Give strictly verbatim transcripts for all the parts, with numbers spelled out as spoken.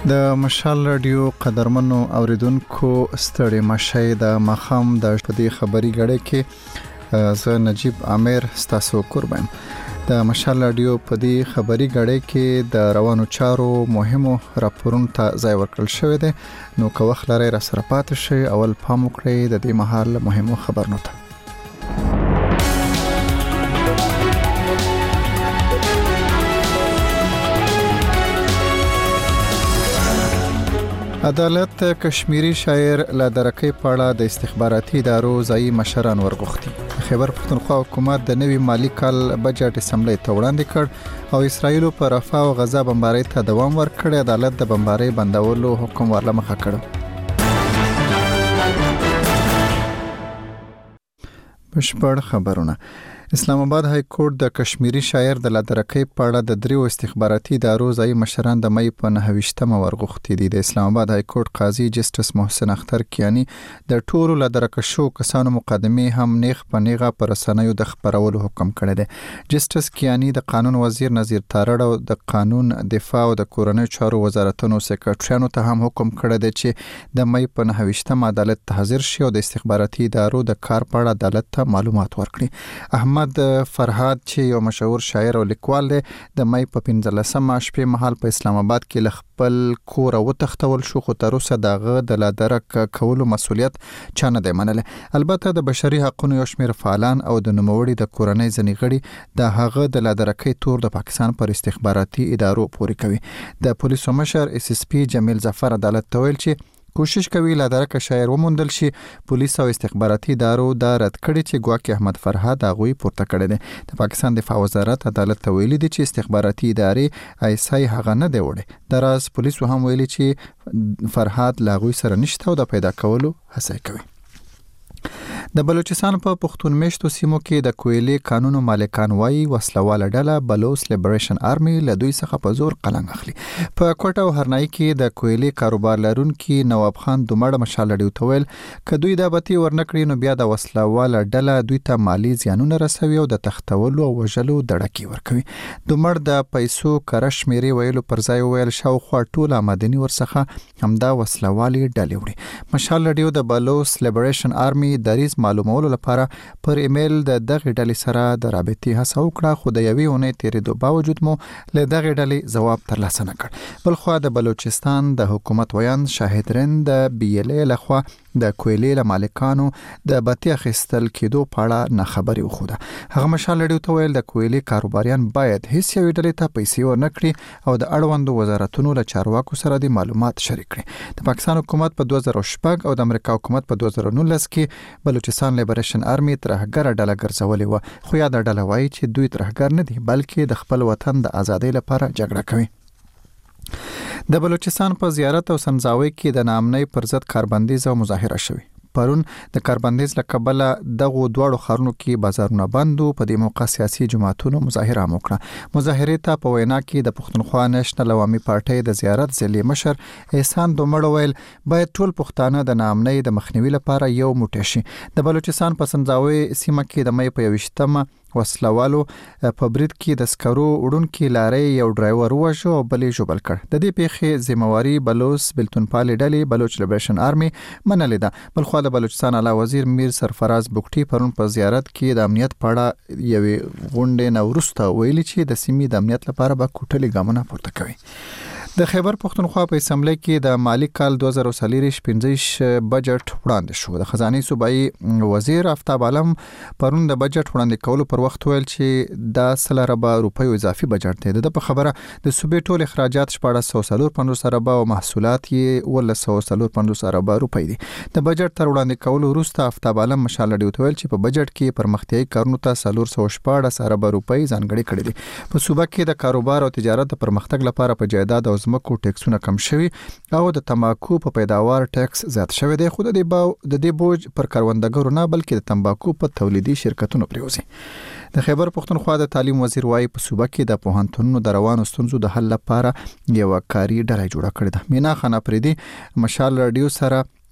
د مشال رادیو قدرمنو اوریدونکو ستړي مشه د مخام د پدې خبري غړې کې زه نجیب عامر ستاسو قربان د مشال رادیو پدې خبري غړې کې د روانو چارو مهمو راپورونو ته ځای ورکړل شوی دی. نو که وخت لري را سره پاتې شي اول پام وکړئ د دې مهال مهمو خبرونو ته. عدالت کشمیری شاعر لا درکې پاړه د استخباراتي ادارو ځای مشران ورغوښتي. خیبر پښتونخوا حکومت د نوي مالی کال بجټ اسمبلی ته وړاندې کړ او اسرایل په رفح او غزا بمبارۍ ته دوام ورکړ. عدالت د بمبارۍ بندولو حکم ورلمخه کړ. بشپړ خبرونه. اسلام آباد های کورټ د کشمیری شاعر د لادرکې پاړه د دریو استخباراتي ادارو ځای مشران د مې په نهویشتمه ورغوښتي دي. د اسلام آباد های کورټ قاضي جسټس محسن اختر کیانی د ټولو لادرکه شو کسانو مقدمه هم نیغ په نیغه پر رسنیو د خبرولو حکم کړی دی. جسټس کیانی د قانون وزیر نذیر تارړ او د قانون دفاع او د کورنۍ چارو وزارتونو سکرټریانو ته هم حکم کړی دی چې د مې په نهویشتمه عدالت ته حاضر شي او د استخباراتي ادارو د کار په اړه عدالت ته معلومات ورکړي. احمد فرهاد چې یو مشهور شاعر او لیکوال دی د مې په پنځلسمه شپې مهال په اسلام آباد کې خپل کور او تختول شو خو تر اوسه دغه د لادرک کولو مسولیت چانه دی منل. البته د بشري حقوقو یو شمېر فعالان او د نوموړي د کورنۍ ځنی غړي د هغه د لادرکې تور د پاکستان پر استخباراتي ادارو پوري کوي. د پولیسو مشر اس اس پی جمیل ظفر عدالت ته ویل چې کوشش کوي لادرکه شاعر وموندل شي. پولیس او استخباراتي ادارو دا رد کړي چې ګواکې احمد فرهاد هغه پورته کړی دی. د پاکستان دفاع وزارت عدالت ته ویلي دي چې استخباراتي ادارې ایسای هغه نه دی وړي. دراز پولیسو هم ویلي چې فرهاد لاغوي سره نشته او د پیدا کولو هڅه کوي. د بلوچستان په پښتون میشتو سیمو کې د کویلې قانونو مالکان وایي وسلواله ډله بلوچ لیبریشن آرمي له دوی څخه په زور قلنګ اخلي. په کوټه او هرنای کې د کویلې کاروبار لرونکي نواب خان دومړه مشالړیو تویل ک دوی د بتی ورنکړي نو بیا د وسلواله ډله دوی ته مالی زیانونه رسوي او د تختولو او وژلو دړکی ورکوي. دومړ د پیسو کرش مېری ویلو پر ځای ویل شاوخوا ټول آمدنی ورڅخه همدا وسلوالي ډلې وړي. مشالړیو د بلوچ لیبریشن آرمي دریز معلومولو لپاره پر ایمیل د دغه ډلې سره د رابطې هڅه وکړه خو د یوې اونۍ تیریدو باوجود مو له دغه ډلې جواب ترلاسه نه کړ. بلخو د بلوچستان د حکومت ویان شاهد رند د بی ال ای لخوا د کویلې له مالکانو د بتی اخیستل کېدو په اړه نه خبري وخوده. هغه مشالړیو ته ویل د کویلې کاروباریان باید هیڅ یو ډلې ته پیسې ورنکړي او د اړوندو وزارتونو له چارواکو سره د معلومات شریک کړي. د پاکستان حکومت په دوه زره شپږ او د امریکا حکومت په دوه زره نولس کې بلوچستان لیبریشن آرمي ترهګر ډله ګرځولې و خو یا د ډله وایي چې دوی ترهګر نه دي بلکې د خپل وطن د ازادۍ لپاره جګړه کوي. د بلوچستان په زیارت او سنځاوي کې د نامنۍ پر ضد کاربندیز او مظاهره شوه. پرون د کاربندیز لکبله دغه دوړو خرونو کې بازارونه بندو. په دې موقع سیاسي جماعتونو مظاهره وکړه. مظاهره ته په وینا کې د پښتونخوا نېشنل عوامي پارټۍ د زیارت ځلې مشر احسان دومړ ویل باید ټول پښتانه د نامنۍ د مخنیوي لپاره یو موټی شي. د بلوچستان په سنځاوي سیمه کې د مې په یوشتمه وسلوالو په برید کې د سکرو وړونکو لارې یو ډرایور وژو او بلې جوړل کړ. د دې پیښې ذمہواری بلوچ بلتونپالي ډلې بلوچ لیبریشن آرمي منلې ده. بلخو د بلوچستان اعلی وزیر میر سرفراز بوکټي پرون په زیارت کې د امنیت په اړه یوې غونډې نو ورسته ویلي چې د سیمې د امنیت لپاره به کوټلې ګامونه پورته کوي. د خیبر پښتونخوا په اسمبلی کې د مالی کال دوه زره پنځه بجټ وړاندې شو. د خزانه صوبایي وزیر آفتاب عالم پرون د بجټ وړاندې کولو پر وخت ویل چې دا سل اربه روپیو اضافي بجټ دی. د په خبره د صوبې ټول اخراجات شپږ پنځوس اربه او محصولات یې ولس پنځوس اربه روپی دي. د بجټ تر وړاندې کولو وروسته آفتاب عالم مشالړیو ته ویل چې په بجټ کې پرمختیايي کارونو ته شپږ اربه روپی ځانګړي کړي دي. په صوبه کې د کاروبار او تجارت د پرمختګ لپاره په جایداد او زمکو ټیکسونه کم شوي او د تمباکو په پیداوار ټیکس زیات شوی دی. خو د دې بوج پر کاروندګرو نه بلکې د تمباکو په تولیدي شرکتونو پریوزي. د خیبر پښتونخوا د تعلیم وزیر وايي په صوبه کې د پوهنتونونو د روانو ستونزو د حل لپاره یو کاري ډله جوړه کړې ده. مینا خان افریدي مشال رادیو سره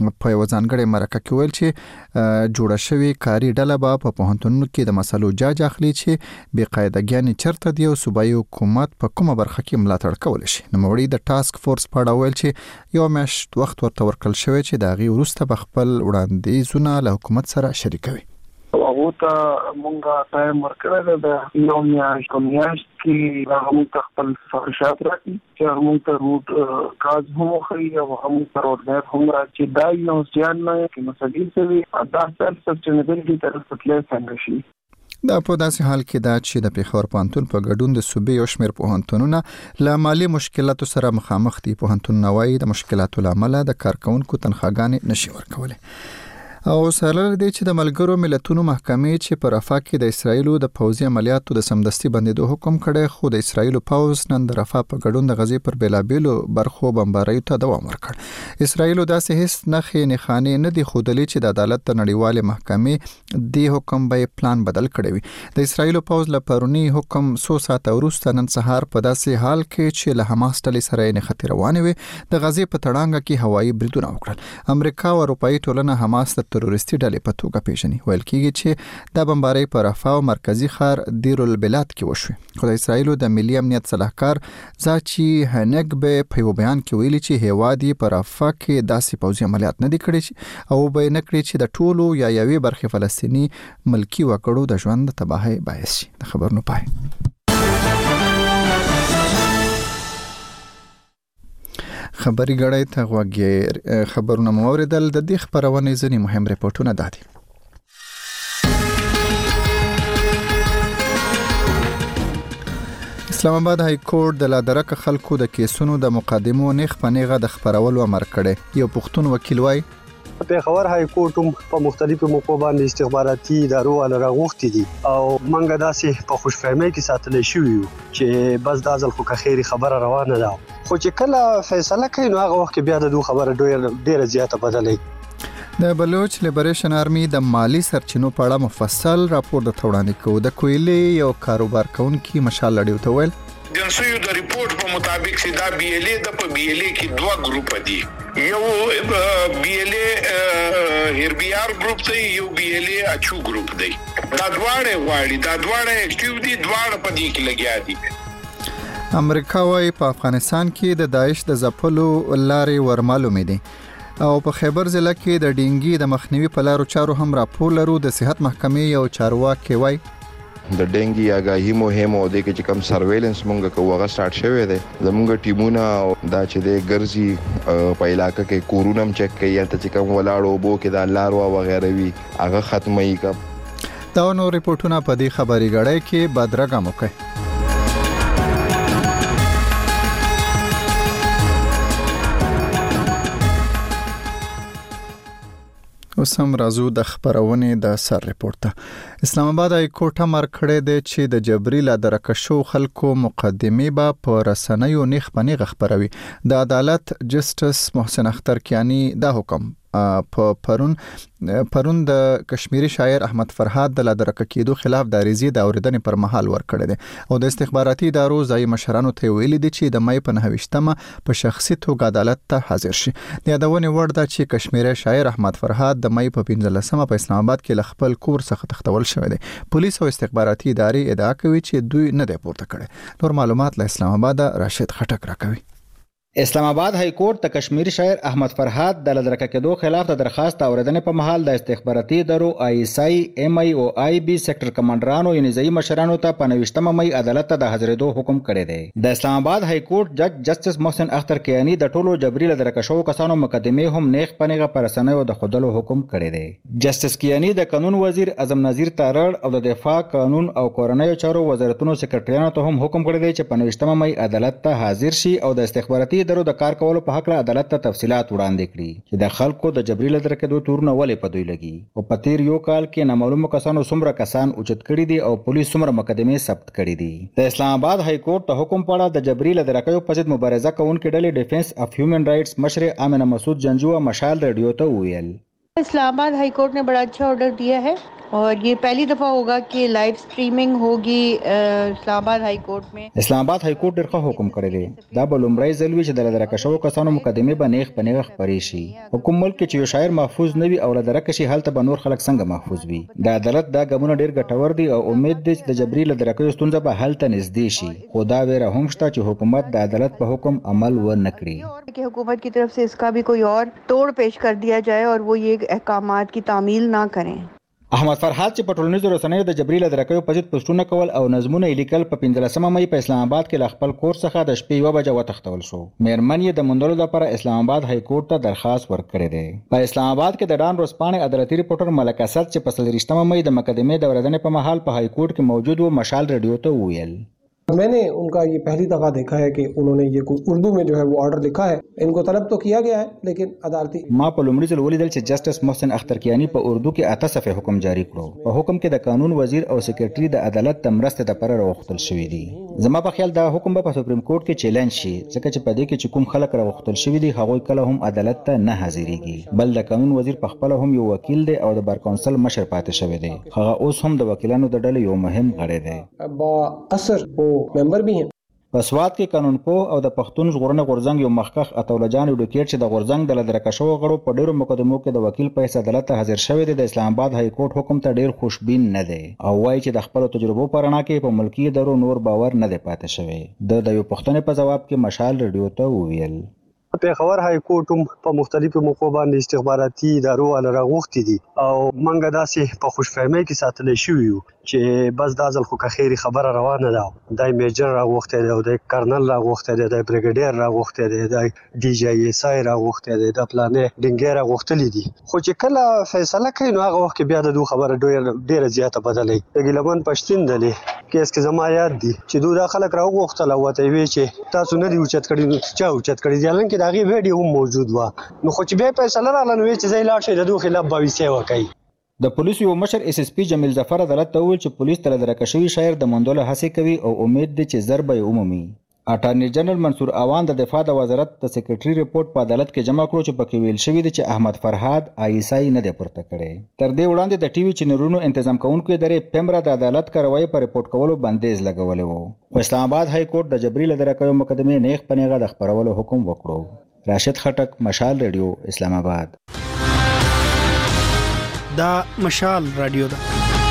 په یو ځانګړي مرکه کې ویل چې جوړه شوی کاري ډله به په پوهنتونونو کې د مسلو جاج اخلي چې بې قاعدګیانې چرته دی او صوبایي حکومت په کومه برخه کې ملاتړ کولی شي. نوموړي د ټاسک فورس په اړه ویل چې یو میاشت وخت ورته ورکړل شوی چې د هغې وروسته به خپل وړاندیزونه له حکومت سره شریکوي. هغه ته مونږه ټایم ورکړل د یو میاشت کوم میاشت کې هغه موږ خپل فرشات راکړي چې موږ ته روټ کاز هم خو یو هم ترور نه هم راځي دا یو ځان نه کې مسلې سوي دا سلف سستینبلټي طرف ته څنګه شي. دا په داسې حال کې دا چې د پېښور پوهنتون په ګډون د صوبې یو شمېر پوهنتونونه له مالي مشکلاتو سره مخامخ دي. پوهنتونونه وایي د مشکلاتو له امله د کارکونکو تنخواګانې نشي ورکولی. او سره دی چې د ملګرو ملتونو محکمې چې په رفح کې د اسرایلو د پوځي عملیاتو د سمدستي بندیدو حکم کړی، خو د اسرایلو پوځ نن د رفح په ګډون د غزې پر بیلابیلو برخو بمباریو ته دوام ورکړ. اسرایلو داسې هیڅ نښې نښانې نه دي ښودلې چې د عدالت د نړیوالې محکمې دې حکم به پلان بدل کړی وي. د اسرایلو پوځ له پرونی حکم څو ساعته وروسته نن سهار په داسې حال کې چې له حماس ډلې سره یې نښتې روانې وي د غزې په تړانګه کې هوایي بریدونه وکړل. امریکا او اروپایي ټولنه حماس د تروریستي ډلې په توګه پیژني. ویل کېږي چې دا بمبارۍ په رفح او مرکزی ښار دیر البلاد کې وشوه. خو د اسرایلو د ملي امنیت صلاحکار زاچی هنګبه په یو بیان کې ویلي چې هیواد یې په رفح کې داسې پوځي عملیات نه دي کړي او به نه کړي چې د ټولو یا یوې برخې فلسطینی ملکی وګړو د ژوند تباہي باعث شي. د خبرونو پای. خبري غړی ته غوږی خبرونه موریدل. د دې خبرونه ځنی مهم ریپورتونه دادي. اسلام آباد های کورټ د لادرک خلکو د کیسونو د مقدمو نیغ په نیغه د خبرولو امر کړي. یو پښتون وکیل وای پېښور های کورټ هم په مختلفو موقعو باندې استخباراتي ادارو ول راغوښتي دي او منګه داسې په خوشفهمۍ کې ساتل شوی چې بس د ازل خو خیری خبره روانه ده، خو چې کله فیصله کوي نو هغه وخت بیا د دوه خبره ډیره زیاته بدلې. د بلوچ لیبریشن آرمي د مالی سرچینو په اړه مفصل راپور د وړاندې کوي. د کویلې یو کاروبار کوونکی مشال لړیو ته ویل د انسویو د ریپورت په مطابق چې دا بی ال ای د په بی ال ای کې دوه ګروپ دي، یو بی ال ای هربیار ګروپ دی، یو بی ال ای اچو ګروپ دی. دا دواړه واړي دا دواړه اکټیو دي، دواړه په دې کې لګیا دي. امریکا وايي په افغانستان کې د داعش د ځپلو لارې ورمالومې دي او په خیبر ضلع کې د ډینګي د مخنیوي په لارو چارو هم راپور لرو. د صحت محکمې یو چارواکي وايي د ډینګي آگاهی مهم او د کې کوم سرویلنس مونږه کوغه سٹارټ شوی دی. زمونږ ټیمونه دا چې د ګرځي په علاقې کې کورونم چک کوي ته کوم ولاړو بو کې د لارو او غیره وی هغه ختمي کا. دا نو ریپورتونه په دې خبري غړې کې بدرګه موکه. اوس هم راځو د خبرونې د سر ریپورت. اسلام آباد های کورټ امر کړی دی چې د جبري لادرکه شو خلکو مقدمې به په رسنیو نیغ په نیغ خبروي. د عدالت جسټس محسن اختر کیانی دا حکم په پرون پرون د کشمیری شاعر احمد فرهاد د لادرکه کېدو خلاف د عریضې د اوریدنې پر مهال ورکړی دی او د استخباراتي ادارو ځای مشرانو ته ویلي دي چې د مې په نهویشتمه په شخصي توګه عدالت ته حاضر شي. د یادونې وړ ده چې کشمیری شاعر احمد فرهاد د مې په پنځلسمه په اسلام آباد کې له خپل کور څخه تښتول شوی دی. پولیس او استخباراتي ادارې ادعا کوي چې دوی نه دی پورته کړی. نور معلومات له اسلام آباد راشد خټک راکوي. اسلام آباد های کورټ د کشمیری شاعر احمد فرهاد د لادرکه کېدو خلاف د درخواست اوریدنې په محل د استخباراتي ادارو آی اس آی ایم آی او آی بی سیکټر کمانډرانو یعنی ځای مشرانو ته په نوښتمه مې عدالت ته د حاضرېدو حکم کړی دی. د اسلام آباد های کورټ جج جسټس محسن اختر کیانی د ټولو جبري لادرکه شو کسانو مقدمې هم نیغ پنیغه پر رسنیو د خودلو حکم کړی دی. جسټس کیانی د قانون وزیر اعظم نذیر تارړ او د دفاع قانون او کورنیو چارو وزارتونو سکرټریانو ته هم حکم کړی دی چې په نوښتمه مې عدالت ته حاضر شي او د استخباراتي ادارو د کار کولو په حق له عدالت ته تفصيلات وړاندې کړي چې د خلکو د جبري لادرکه دوه تورونه ولې په دوی لګي او په تیر یو کال کې نامعلومه کسانو څومره کسان اوچت کړي دي او پولیس څومره مقدمې ثبت کړي دي. د اسلام آباد های کورټ ته حکم پاړه د جبري لادرکه په ضد مبارزه کوونکې ډلې ډیفنس اف هیومن رائټس مشر آمنه مسعود جنجو مشال ریډیو ته ویل Islamabad high court ने बड़ा अच्छा ऑर्डर दिया है और ये पहली दफ़ा होगा कि लाइव स्ट्रीमिंग होगी इस्लामाबाद हाई कोर्ट में। اسلامآباد های کورټ ډېر ښه حکم کړی دی. دا به لومړی ځل وي چې د لدرکه شوو کسانو مقدمې به نیغ په نیغه خپرې شي. حکم ملک کې چې یو شاعر محفوظ نه وي او لدرکه شي هلته به نور خلک څنګه محفوظ وي. د عدالت دا ګامونه ډېر ګټور دي او امید دی چې د جبري لدرکې ستونزه به هلته نږدې شي. خو دا ویره هم شته چې حکومت د عدالت په حکم عمل ونه کړي. कि हुकूमत की तरफ से इसका भी कोई और तोड़ पेश कर दिया जाए और वो ये अहकामात की तामील ना करें. احمد فرحات چې په ټولنیزو رسنیو د جبري لدرکیو په ضد پوسټونه کول او نظمونه یې لیکل په پنځلسمه مې په اسلام آباد کې له خپل کور څخه د شپې یوه بجه وتښتول شو. میرمن یې د موندلو لپاره اسلام آباد های کورټ ته درخواست ورکړی دی. په اسلام آباد کې د ډان ورځپاڼې عدالتي ریپورټر ملک اسد چې په څلوېښتمه مې د مقدمې د اورېدنې په مهال په های کورټ کې موجود و مشال ریډیو ته وویل मैंने उनका ये पहली दफ़ा देखा है कि उन्होंने ये कोई उर्दू में जो है वो ऑर्डर लिखा है. इनको तलब तो किया गया है लेकिन अदालती ما په لومړي ځل ولیدل چې جسټس محسن اخترکیانی په اردو کې اته صفحې حکم جاری کړو. په حکم کې د قانون وزیر او سیکریټري د عدالت د مرستې لپاره راوختل شوی دی. زما په خیال دا حکم به په سپریم کورټ کې چیلنج شي ځکه چې په دې کې چې کوم خلک راوختل شوی دي هغوی کله هم عدالت ته نه حاضرېږي. بل د قانون وزیر په خپل هم یو وکیل دی او د بار کونسل مشر پاتې شوی دی. هغه اوس هم د وکیلانو د ډلې یو مهم غړی دی. با اثر وہ ممبر بھی ہیں. په سوات کې قانون پوه او د پښتون ژغورنې غورځنګ یو مخکښ عطاالله جان ایډوکیټ چې د غورځنګ د لدرکه شوو غړو په ډیرو مقدمو کې د وکیل په حیث عدالت ته حاضر شوی دی د اسلام آباد های کورټ حکم ته ډیر خوشبین نه دی او وایي چې د خپلو تجربو په رڼا کې په ملکي ادارو نور باور نه دی پاتې شوی. د یو پوښتنې په ځواب کې مشال ریډیو ته وویل پیښور های کورټ هم په مختلفو موقعو باندې استخباراتي ادارو ول راغوښتي دي او منګه داسې په خوشفهمۍ کې ساتل شوی یو چې بس دا ځل خو که خیری خبره روانه ده. دای میجر راغوښتی دی او د کرنل راغوښتی دی د بریګیډیر راغوښتی دی د ډي جی ایس آی راغوښتی دی د پلانې ډنګۍ راغوښتلي دي. خو چې کله فیصله کوي نو هغه وخت کې بیا د دوی خبره ډېره زیاته بدلوي. د ګیلمن پښتین دلې کیس کې زما یاد دي چې دوی دا خلک راغوښتل او ورته یې ویل چې تاسو نه دي اوچت کړي نو چا اوچت کړي دي حالانکې د هغې ویډیو هم موجود وه. نو خو چې بیا فیصله راغله نو ویل چې ځئ لاړ شئ د دوی خلاف به ویسې وکئ. د پولیسو یو مشر اس اس پی جمیل ظفر عدالت ته وویل چې پولیس د لدرکه شوي شاعر د موندلو هڅې کوي او امید دی چې ژر به یې ومومي. اټارني جنرال منصور اوان د دفاع د وزارت د سیکریټري ریپورت په عدالت کې جمع کړو چې پکې ویل شوي دي چې احمد فرحاد آیسای نه دی پورته کړی. تر دې وړاندې د ټي وي چینلونو تنظیم کوونکو ادارې پیمرا د عدالت کاروایي په ریپورت کولو بندیز لګولی و. خو اسلام آباد های کورټ د جبري لدرکیو مقدمې نیغ په نیغه د خپرولو حکم وکړو. راشد خټک، مشال ریډیو، اسلام آباد. دا مشال رادیو ده.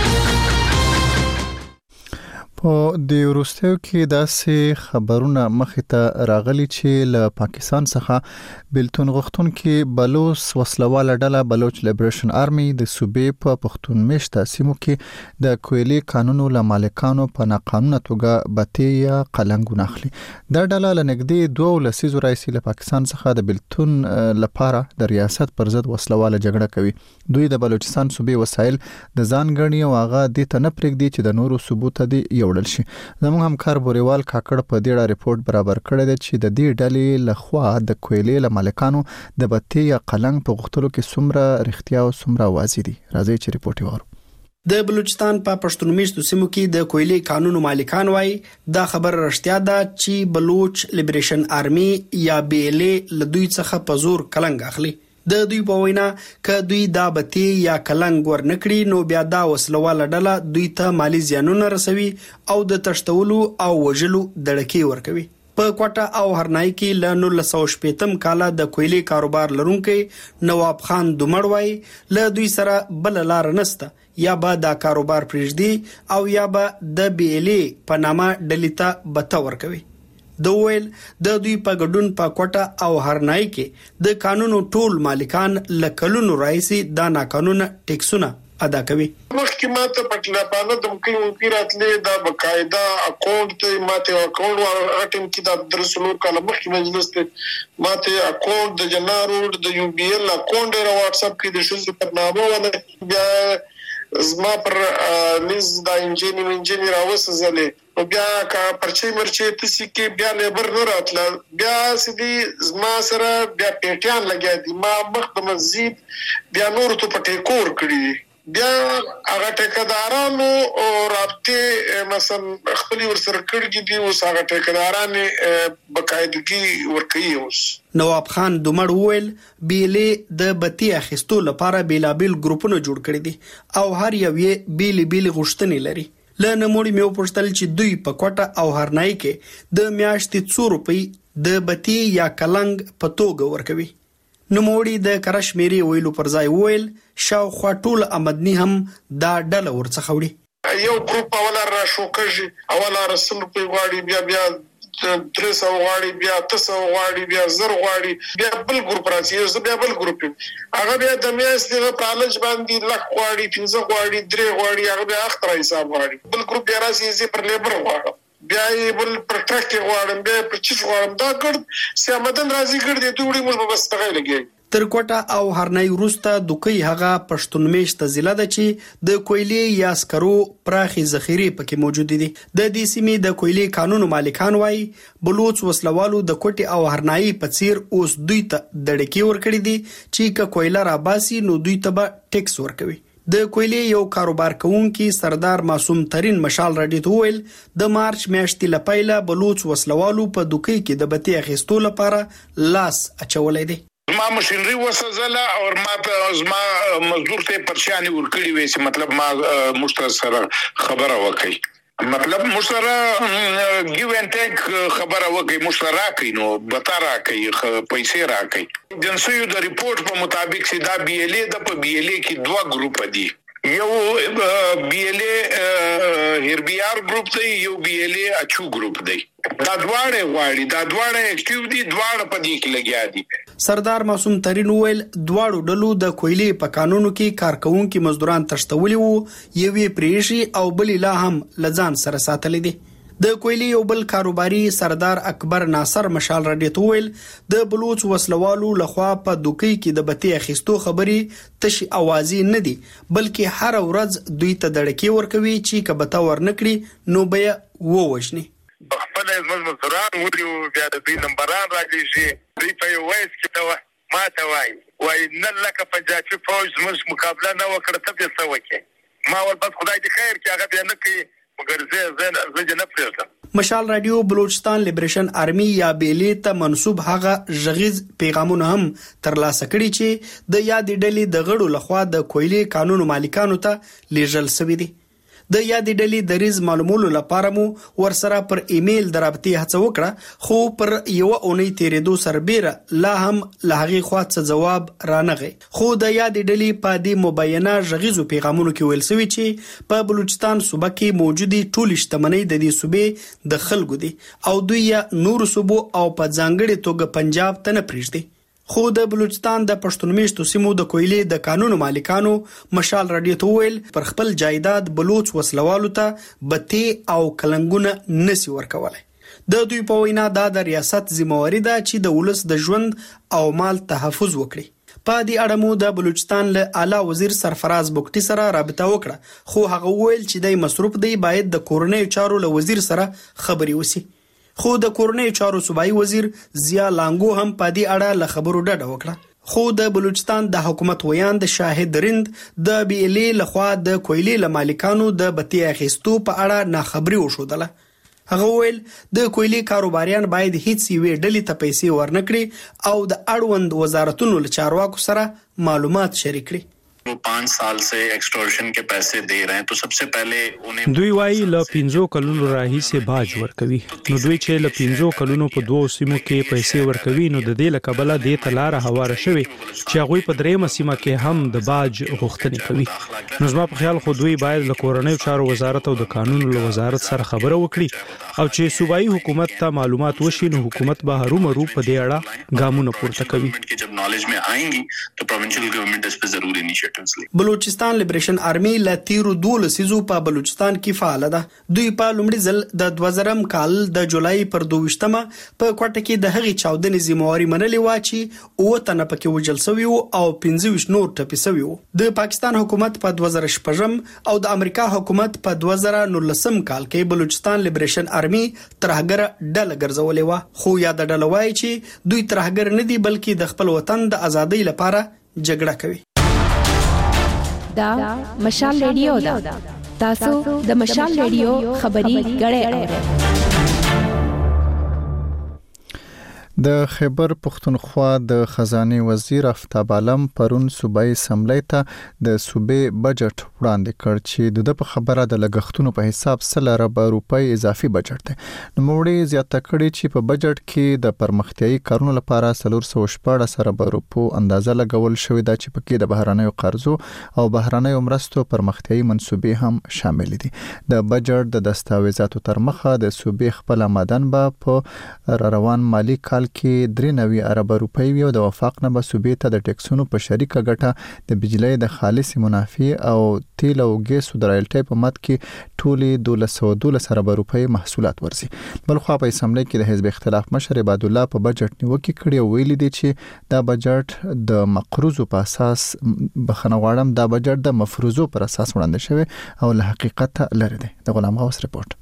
په د وروستیو کې داسې خبرونه مخې ته راغلي چې له پاکستان څخه بیلتون غوښتونکي بلوچ وسلواله ډله بلوچ لیبریشن آرمي د صوبې په پښتون میشته سیمو کې د کویلي قانونو له مالکانو په ناقانونه توګه بتې یا قلنګونه اخلي. دا ډله له نږدې دوه لسیزو راهیسې له پاکستان څخه د بیلتون لپاره د ریاست پر ضد وسلواله جګړه کوي. دوی د بلوچستان صوبې وسایل د ځان ګڼي او هغه دې ته نه پرېږدي چې د نورو صوبو ته دې وړل شي. زموږ همکار بوریوال کاکړ په دې اړه ریپورت برابر کړی دی چې د دې ډلې لخوا د کویلې له مالکانو د بتې یا قلنګ په غوښتلو کې څومره رښتیا او څومره واضح دي. راځئ چې ریپورت وګورو. د بلوچستان په پښتون میشتو سیمو کې د کویلې قانونو مالکان وایي دا خبر رښتیا ده چې بلوچ لیبریشن آرمي یا بی ال ای له دوی څخه په زور قلنګ اخلي. د دوی په وینا ک دوی دا بتې یا کلنګ ورنکړي نو بیا دا وسلواله ډله دوی ته مالی زیانونه رسوي او د تشتولو او وژلو دړکې ورکوي. په کوټه او هرنای کې له نولس سوه شپږم کال د کویلې کاروبار لرونکي نواب خان دومړ وایي له دوی سره بل لار نسته یا به دا کاروبار پرېږدي او یا به د بی ال ای په نامه ډلې ته بته ورکوي. د ویل د دوی په ګډون په کوټه او هرنای کې د قانونو ټول مالکان لکلونو راځي دا ناقانونه ټیکسونه ادا کوي. مخکې ماته پټلپانه د ممکن پیراتلې دا بقاعده اکاونټ ته ماته اکاونټ ورټم کې د درسلو کله مخکې مجلس ته ماته اکاونټ د جنارو د یو بی ال اکاونټ را واتس اپ کې د شوز په نامه ونه بیا زما پر لیز دا انجینیر انجینیر اوسزلې بیا کا پرچې مرچې تاسو کې بیا لیبر نه راتله بیا سدي زما سره بیا پیټیان لګیا دي ما مخ د مزید بیا نور ته پټې کور کړی بیا هغه ټیکدارانو او رابطه مثلا خپل ورسره کړی دي اوس هغه ټیکداران بقاعدګي ورکوي. اوس نواب خان دومړ وویل بیلې د بتی اخیستو لپاره بیلابیل ګروپونه جوړ کړي دي او هر یو یې بیل بیل غوښتنې لري. له نموړي مې وپوښتل چې دوی په کوټه او هرنای کې د میاشتې څو روپۍ د بتی یا کلنګ په توګه ورکوي. نوموړي د کرشمیري ویلو پر ځای وویل شاوخوا ټول آمدني هم دا ډله ورڅخه وړي. یو ګروپ اوله را شوکږي اوله رسل په غواړي بیا بیا درې سوه غواړي بیا اته سوه غواړي بیا زر غواړي بیا بل ګروپ راځي زه بیا بل ګروپ هغه بیا د میاشتې په پالج باندې لک غواړي پنځه غواړي درې غواړي هغه بیا اختر حساب غواړي بل ګروپ بیا راځي زه پر لیبر غواړم بیا یې بل پر ټرک غواړم بیا پر چیف غواړم دا ګرد سیامدن راځي ګرد دوی موږ په بس تغیر لګي. تر کوټه او هرنای وروسته دوکۍ هغه پښتون میشته ضلع ده چې د کویلې یا سکرو پراخي ذخیره پکې موجود دي. د دې سیمې د کویلې قانون مالکان وایي بلوچ وسلوالو د کوټي او هرنای په څیر اوس دوی ته دړکی ورکړي دي چې ک کویلر اباسي نو دوی ته به ټیکس ورکوي. د کویلې یو کاروبار کوونکی سردار معصوم ترين مشال راډیو ویل د مارچ میاشتې لپاره بلوچ وسلوالو په دوکۍ کې د بتی اخیستو لپاره لاس اچولې دي. ما مشینری وسزله او ما ته زما مزدور ته پرشاني ورکړي وي چې مطلب ما مشترک سره خبره وکړي مطلب مشترک گیو اینڈ ټیک خبره وکړي مشترک نو بتا راکړي پیسې راکړي. جنسیو د ریپورت په مطابق چې دا بی ال ای د په بی ال ای کې دوه ګروپ دي یو بی ال ای هربیار ګروپ دی یو بی ال ای اچو ګروپ دی. دا دواړه غواړي دا دواړه اکټیو دي دواړه په دې کې لګیا دي. سردار معصوم ترين ویل دواړو ډلو د کویلې په قانونو کې کارکونکو مزدوران تشتولي وو یوې پریشي او بلې لا هم لزان سره ساتلې دي. د کویلې یو بل کاروباري سردار اکبر ناصر مشال راډیو ویل د بلوچ وسلوالو لخوا په دوکۍ کې د بتی اخیستو خبري تشي اوازي نه دي بلکې هر ورځ دوی ته دړکی ورکوي چې کبته ورنکړي نو به ووجني. خپل زموږ مزدوران وریو بیا د دوی نمبران راځي دوی په یو وایس کې دا ما ته وایي وایي نه لکه پنجابي فوج زموږ مقابله نه وکړه ته به څه وکړې ما ول بس خدای دې خیر کې هغه بیا نه کوي مګر زه زه زه نه پرېږدم. مشال راډیو بلوچستان لیبریشن آرمي یا بیلې ته منسوب هغه ژغیز پیغامونه هم ترلاسه کړي چې د یادې ډلې د غړو لخوا د کویلې قانون مالکانو ته لیږل شوی دي. د یادې ډلې د ریز معلومولو لپاره مو ورسره پر ایمیل د رابطې هڅه وکړه خو پر یو اونۍ تیرېدو سربېره لا هم له هغې خوا څه جواب رانغی. خو د یادې ډلې په دې مبینه ژغیزو پیغامونو کې ویل شوي چې په بلوچستان صوبه کې موجودې ټولې شتمنۍ د دې صوبې د خلکو دي او دوی یې نورو صوبو او په ځانګړې توګه پنجاب ته نه پرېږدي. خو د بلوچستان د پښتون میشتو سیمو د کویلې د قانون مالکانو مشال راډیو ویل پر خپل جایداد بلوچ وسلوالو ته بتی او کلنګونه نسی ورکولای. د دوی په وینا دا د ریاست ذمہواری ده چې د ولس د ژوند او مال تحفظ وکړي. په دې اړه مو د بلوچستان له اعلی وزیر سرفراز بوکټي سره رابطه وکړه خو هغه ویل چې د مصروف دی باید د کورنۍ چارو له وزیر سره خبري وسی. خو د کورنۍ چارو صوبایي وزیر ضیا لانګو هم په دې اړه له خبرو ډډه وکړه. خو د بلوچستان د حکومت ویاند شاهد رند د بی ال ای لخوا د کویلې له مالکانو د بتی اخیستو په اړه ناخبري وشودله. هغه ویل د کویلې کاروباریان باید هیڅ یوې ډلې ته پیسې ورنکړي او د اړوند وزارتونو له چارواکو سره معلومات شریک کړي. वो पाँच साल से एक्सटॉर्शन के पैसे दे रहे हैं तो सबसे पहले उन्हें دوی وايي ل پنځو کلونو راهیسې باج ورکوي نو دوی چې ل پنځو کلونو په دوو سیمو کې پیسې ورکوي نو د دې لکبله د تلاره هواره شوی چې هغه په درېمه سیمه کې هم د باج غوښتنې کوي. نو زما په خیال خو دوی باید ل کورنۍ چارو وزارت او د قانون له وزارت سره خبره وکړي او چې صوبایي حکومت ته معلومات وشي نو حکومت به هرومرو په دې اړه ګامونه پورته کوي. जब नॉलेज में आएंगी तो प्रोविंशियल गवर्नमेंट इस पे जरूर इनिशिएटिव्स ले. بلوچستان لیبریشن آرمي ل تیرو دوله سیزو په بلوچستان کې فعال ده. دوی په لومړي ځل د دوه زره کال د جولای پر دوه په کوټه کې د هغې چاودنې ذمہواری منلې و چې اوه تنه پکې وژل شوي او پنځه نور ټپي شوي وو. د پاکستان حکومت په دوه زره شپږ او د امریکا حکومت په دوه زره نولسم کال کې بلوچستان لیبریشن آرمي ترهګر ډله ګرځولې و خو یاد ډله وایي چې دوی ترهګر نه دي بلکې د خپل وطن د ازادۍ لپاره جګړه کوي. دا مشال ریډیو دا تاسو د مشال ریډیو خبري غړې اورئ. د خیبر پختونخوا د خزانه وزیر آفتاب عالم پرون صوبایي اسمبلی ته د صوبې بجټ وړاندې کړ چې د په خبره د لګښتونو په حساب سل ارب روپۍ اضافي بجټ دی. نو موړي زیاته کړي چې په بجټ کې د پرمختیايي کارونو لپاره څلور سوه شپږ ارب روپو اندازه لګول شوې ده چې پکې د بهرنیو قرضو او بهرنیو مرستو پرمختیايي منصوبې هم شامل دي. د بجټ د دستاویزاتو تر مخه د صوبې خپل آمدن به په روان مالی کال کې درې نوي ارب روپۍ وي. د وفاق نه به صوبې ته د ټیکسونو په شریکه ګټه د بجلی د خالص منافع او تیل او ګیس د رایلټي په مد کې ټولې دولس سوه دولس ارب روپۍ محصولات ورزي. بل خو په اسمبلی کې د حزب اختلاف مشر عباد الله په بجټ نیوکه کړې او ویلي دي چې دا بجټ د مقروضو په اساس بخنه غواړم دا بجټ د مفروضو پر اساس وړاندې شوی او له حقیقت لري دی. د غلام غوث رپورت.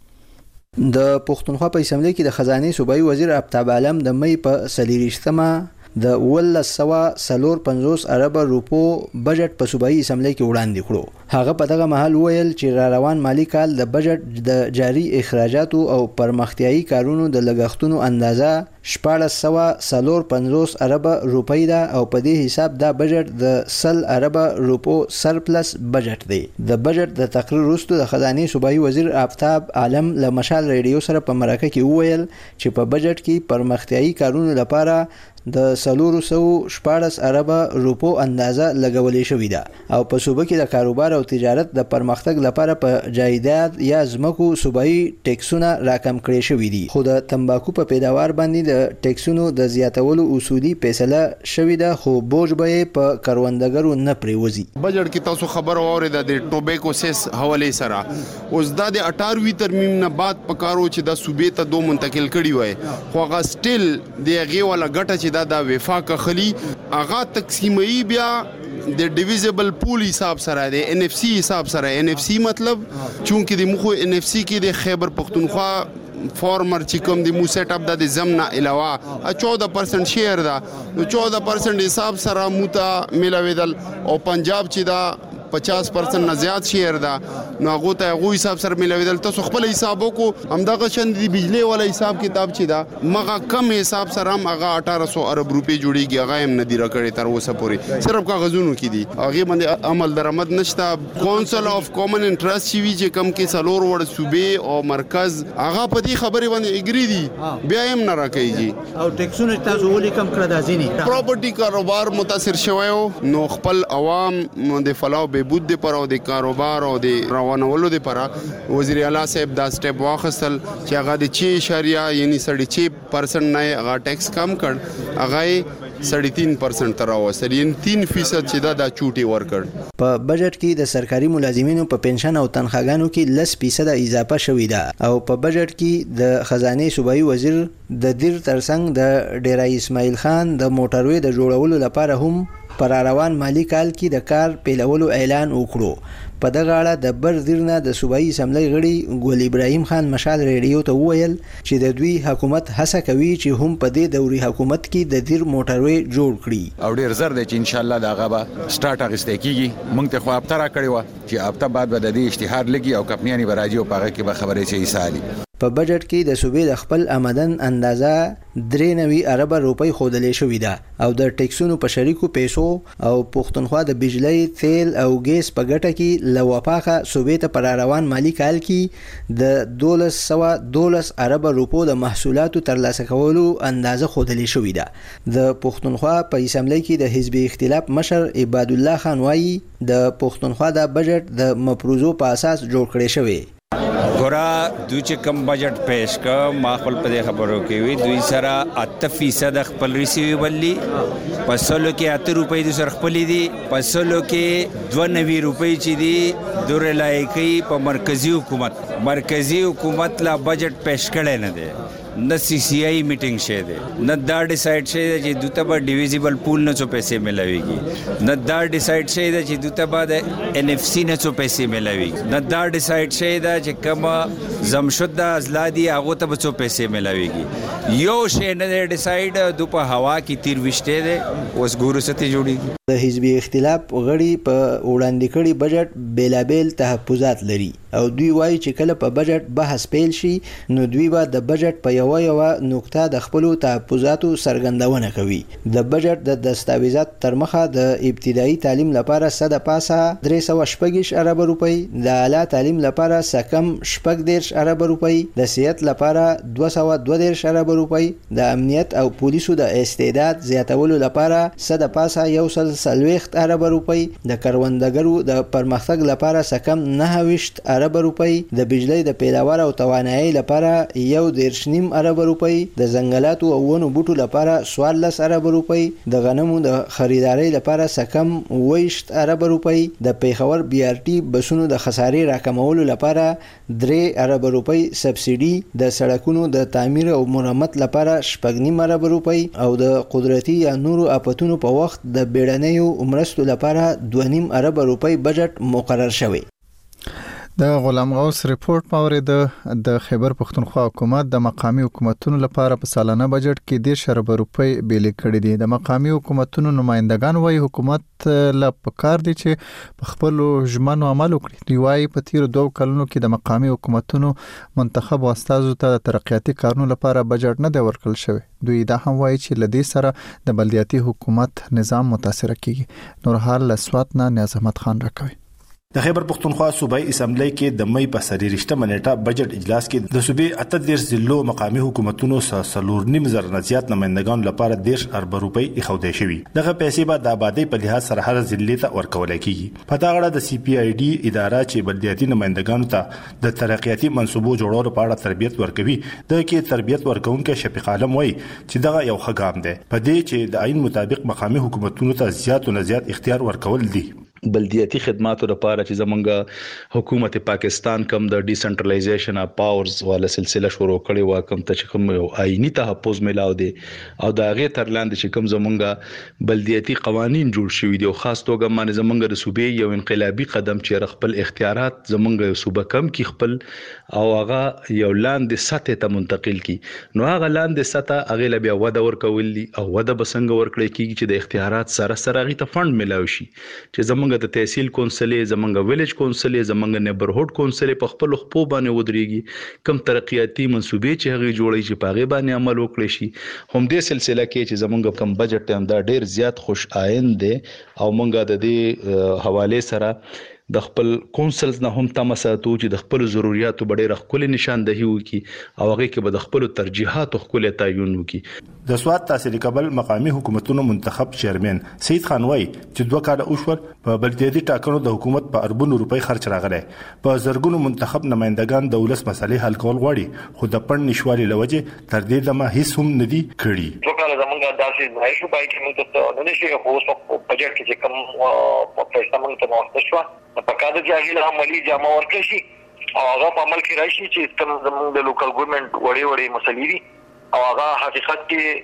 د پښتونخوا په اسمبلی کې د خزانه صوبایي وزیر آفتاب عالم د مې په سلیریشتمه د ولس سوا سلور پنځوس ارب روپو بجټ په صوبایي اسمبلی کې وړاندې کړو. هغه په دغه محل ویل چې را روان مالی کال د بجټ د جاری اخراجاتو او پرمختیايي کارونو د لګښتونو اندازه شپږ سوه سلور پنځوس ارب روپۍ ده او په دې حساب دا بجټ د سل ارب روپو سرپلس بجټ دی. د بجټ د تقریر وروسته د خزانه صوبایي وزیر آفتاب عالم له مشال ریډیو سره په مرکه کې وویل چې په بجټ کې پرمختیايي کارونو لپاره د سلور سو شپږ ارب روپو اندازه لګولې شوې ده او په صوبه کې د کاروبار او تجارت د پرمختګ لپاره په جایداد یا ځمکو صوبایي ټیکسونه راکم کړي شوې دي. خو د تمباکو په پیداوار باندې د ټیکسونو د زیاتولو اصولي فیصله شوې ده خو بوج به په کروندګرو نه پریوزي. بجټ کې تاسو خبر اوریده د ټوبیکو سیس حواله سره اوس د اټاروي ترمیم نه بعد پکارو چې د صوبې ته دوه منتقل کړي وای خو هغه سټیل د هغه ولا ګټه چې دا د وفاق خلی هغه تقسیمي بیا د ډیویزبل پول حساب سره د ان اف سی حساب سره. ان اف سی مطلب چونکه د مخو ان اف سی کې د خیبر پختونخوا فارمر چې کوم د مو سیټ اپ د زمنا علاوه چودہ پرسنٹ شیر دا نو چودہ پرسنٹ حساب سره موتا ملاویدل او پنجاب چې دا پچاس پرسنٹ نه زیات شیر دا نو هغه ته هغه حساب سره ملاویدل. تاسو خپل حسابو کو همدغه شند دی بجلی ولا حساب کتاب چې دا مغه کم حساب سره هغه اٹھارہ سو ارب روپی جوړیږي هغه هم ندی راکړی تر اوسه پورې صرف کاغذونو کې دي هغه باندې عمل درآمد نشته. کونسل اف کامن انټرست چې وی چې کم کې سلور وړ صوبې او مرکز هغه په دې خبرې باندې اګری دي بیا هم نه راکېږي او ټیکسونه تاسو ولې کم کړی دا ځینی پراپرټي کاروبار متاثر شوی نو خپل عوام د فلاح بهبود د پر او د کاروبار او د روانولو د پر وزیر اعلی صاحب دا سټپ واخیستل چې هغه د چی اشاریه یعنی سړی چی پرسنٹ نه هغه ټیکس کم کړ هغه سړی تین پرسنٹ تر اوسه یعنی تین فیصد چې دا د چوټي ورکړ. په بجټ کې د سرکاري ملازمینو په پنشن او تنخواګانو کې لس فیصد اضافه شوې ده او په بجټ کې د خزانه صوبایي وزیر د دیر ترڅنګ د ډیرای اسماعیل خان د موټروي د جوړولو لپاره هم پر روان مالی کال کې د کار پیلولو اعلان وکړو. په دغه اړه د بر دیرنه د صوبایي اسمبلی غړي ګل ابراهیم خان مشال ریډیو ته وویل چې د دوی حکومت هڅه کوي چې هم په دې دوري حکومت کې د دیر موټروي جوړ کړي او ډیر زر دی چې ان شاء الله دا غبا سٹارټ اغسته کیږي. موږ ته خو اپترا کړی و چې اپتا بعد به د دې اشتهار لګي او کمپنیانی براجي او پاغه کې به خبرې شي سالي. په بجټ کې د صوبې د خپل آمدن اندازه درې نوي ارب روپۍ خودلې شوې ده او د ټیکسونو په شریکو پیسو او پښتونخوا د بجلی تیل او ګیس په ګټه کې لوپاخه صوبې ته پر روان مالی کال کې د دولس سوه دولس ارب روپو د محصولاتو ترلاسه کولو اندازه خودلې شوې ده. د پښتونخوا په اسمبلی کې د حزب اختلاف مشر عباد الله خان وایي د پښتونخوا د بجټ د مفروضو په اساس جوړ کړی شوی. ګورا دوی چې کم بجټ پیش کا ما خپل په خبرو کې وی دوی سره اته فیصد خپل ریسیویبل لی پسلو کې اته روپۍ د سر خپل دي پسلو کې دوه نوي روپۍ چې دي دور لایقي په مرکزی حکومت مرکزی حکومت لا بجټ پیش کړي نه دي نه سی سی آی میټینګ شه ده نه دا ډیسایډ شه ده چې دوته به ډیویزیبل پول نه څو پیسې ملاويږي نه دا ډیسایډ شه ده چې دوته به ان اف سی نه څو پیسې ملاويږي نه دا ډیسایډ شه ده چې کوم زمشد ازلادي هغه ته به څو پیسې ملاويږي یو شی نه ډیسایډ دو په هوا کې تیر وشته ده اوس ګورو ستې جوړیږي. د حزبي اختلاف غړي په وړاندې کړي بجټ بیلابیل تحفظات لري او دوی وایي چې کله په بجټ بحث پیل شي نو دوی به د بجټ په یو یو نقطه د خپل تحفظاتو څرګندونه کوي. د بجټ د دستاویزات تر مخه د ابتدایي تعلیم لپاره صد پاسه درې سوه شپږ ارب روپۍ، د اعلی تعلیم لپاره سکم شپږ دیرش ارب روپۍ، د صحت لپاره دوه سوه دوه دیرش ارب روپۍ، د امنیت او پولیسو د استعداد زیاتولو لپاره صد پاسه یو سل څلوېښت ارب روپۍ، د کروندګرو د پرمختګ لپاره سکم نهه ویشت ارب روپۍ، د بجلی د پیداوار او توانایي لپاره یو دیرش نیم ارب روپۍ، د ځنګلاتو او ونو بوټو لپاره څوارلس ارب روپۍ، د غنمو د خریدارۍ لپاره سکم ویشت ارب روپۍ، د پیښور بي آر ټي بسونو د خسارې راکمولو لپاره درې ارب روپۍ سبسیډي، د سړکونو د تعمیر او مرمت لپاره شپږ نیم ارب روپۍ او د قدرتي یا نورو آفتونو په وخت د بیړنۍ مرستو لپاره دوه نیم ارب روپۍ بجټ مقرر شوی. د غلام غوث ریپورت مورید د خیبر پښتونخوا حکومت د مقامی حکومتونو لپاره په سالانه بجټ کې دیرش ارب روپۍ بیل کړي دي. د مقامی حکومتونو نمائندگان وايي حکومت لا پکار دي چې په خپل ژمنو عمل وکړي. دوی وايي په تیر دوه کلونو کې د مقامی حکومتونو منتخب استادو ته د ترقیاتي کارونو لپاره بجټ نه دی ورکړل شوی. دوی دا هم وايي چې لدې سره د بلدیاتي حکومت نظام متاثر کیږي. نور حال لسوات نه نیاز احمد خان راکوي. د خیبر پښتونخوا صوبایي اسمبلی کې د مې په څلېرویشتمه نیټه بجټ اجلاس کې د صوبې اته دیرش ضلعو مقامي حکومتونو سره څلور نیم زره نه زیات نمائندګانو لپاره دیرش ارب روپۍ ایښودل شوي. دغه پیسې به د آبادۍ په لحاظ سره هر ضلع ته ورکول کیږي. په دغه اړه د سی پی آی ډي اداره چې بلدیاتي نمائندګانو ته د ترقیاتي منصوبو جوړولو په اړه تربیت ورکوي، د کې تربیت ورکونکي شفیق عالم وایي چې دغه یو ښه ګام دی په دې چې د عین مطابق مقامي حکومتونو ته زیات او زیات اختیار ورکول دي. بلدیاتي خدماتو لپاره چې زمونږ حکومت پاکستان کم د ډیسنټرلایزیشن اف پاورز والا سلسله شروع کړي وا کم ته چې کوم یو آئینی تحفظ ملاو دي او دا غي تر لاندې چې کوم زمونږ بلدیاتي قوانين جوړ شوي دي او خاص توګه باندې زمونږ د صوبې یو انقلابي قدم چې خپل اختیارات زمونږ صوبه کم کی خپل او هغه یو لاندې سطح ته منتقل کی. نو هغه لاندې سطح هغه ل بیا وده ورکول دي او وده بسنګ ورکړي کیږي چې د اختیارات سره سره غي ته فند ملاوي شي چې زمونږ د تحصیل کونسلې زمونږ ویلیج کونسلې زمونږ نیبرهود کونسلې په خپل خپل باندې ودرېږي کم ترقیاتي منصوبې چې هغه جوړي چې پاغه باندې عمل وکړي شي. هم دې سلسله کې چې زمونږ کم بجټ هم دا ډیر زیات خوش آیند دي او مونږه د دې حواله سره د خپل کونسلز نه هم تمساتو چې د خپل ضرورتو بډې رخل نشاندهي وکي او هغه کې به د خپل ترجیحات خپل تعین وکي. د سواد تحصیل قبل مقامی حکومتونو منتخب چیرمن سید خان وای چې دوه کاله اوشور په بلدیاتي ټاکنو د حکومت په اربونو روپۍ خرچ راغلی. په زرګونو منتخب نمائندگان د ولس مسلې حل کول غواړي خو د پړ نشوالي لوجه تر دې دمه هیڅ هم ندي کړي. دوه کاله زمونږ داسې ځای شو پای کې موږ ته نه شي خو په بجټ کې کوم په پیسې موږ ته واستو شو په کاده چې هغه عملی جامه ورکړي شي او هغه په عمل کې راشي چې کوم زموږ د لوکل ګورنمنت وړي وړي مسلې دي او هغه حقیقت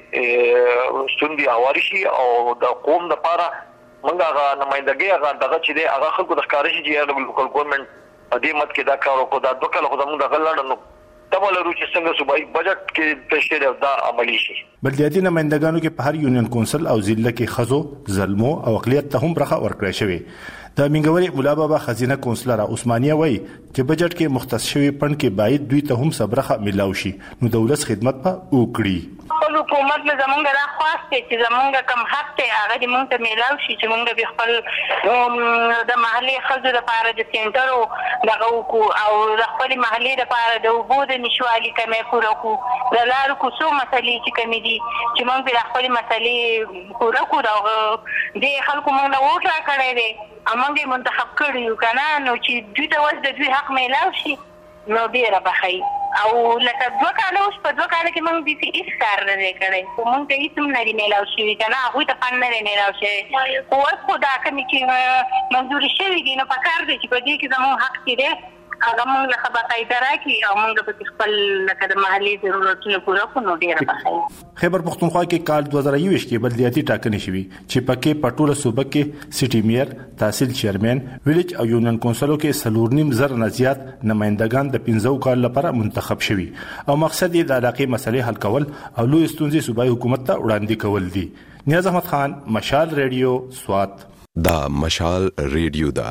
کې ستوندي اواري شي او د قوم لپاره موږ هغه نمائندګي هغه دغه چې دی هغه خلکو د ښکارا شي چې د لوکل ګورنمنت دې مت کې دا کار وکړو دا دوه کله خو زموږ د غلړنو تمل روچ څنګه صوبایي بجټ کې پېښې دا عملی شي. بلدیاتي نمائندګانو کې په هر یونین کونسل او ضلع کې خزو ظلمو او اقلیت ته هم برخه ورکړی شوی. د منګوري مولا بابا خزینه کونسلر عثمانیه وای چې بجټ کې مختص شوی پند کې باید دوی ته هم صبرخه ملاوي شي نو دولت خدمت په وکړي. خپل حکومت له زمونږ را خواسته چې زمونږ کم حق ته هغه د مونږ ته ملاوي شي چې مونږ به خپل د محلي خلکو لپاره د سنټرو دغه او د خپل محلي لپاره د وبو د نشوالي کمې پوره کو د لارو کوڅو مسلې چې کمې دي چې مونږ به خپل مسلې پوره کو دا د خلکو مونږ له وټا کړې دي امانګي منتخب کړیو کنه نو چې دوی ته وځ د دوی حق ملاوي شي نو ډیره بخای او لکه دوه کاله اوس په دوه کاله کې موږ د دې هیڅ کار نه کړی موږ ته هیڅ نه لري ملاوي شي کنه هغه ته پن نه ملاوي شي خو خدا کوم چې منظور شي دي نو په کار دي چې په دې کې زموږ حق دی هغه موږ له باقاعده راکړي او موږ په خپل لکه د محلي ضرورتونو پوره کړو ډیره بخښي. خیبر پختونخوا کې کال دوه زره یوویشت کې بلدیاتي ټاکنې شوې چې پکې په ټوله صوبه کې سټي میر، تحصیل چیرمن، ویلیج او یونین کونسلو کې سلور نیم زر نه زیات نمائندگان د پنځو کال لپاره منتخب شوي او مقصد یې د علاقې مسلې حل کول او لوی ستونزې صوبایي حکومت ته وړاندې کول دي. نیاز احمد خان، مشال ریډیو، سوات. دا مشال ریډیو دا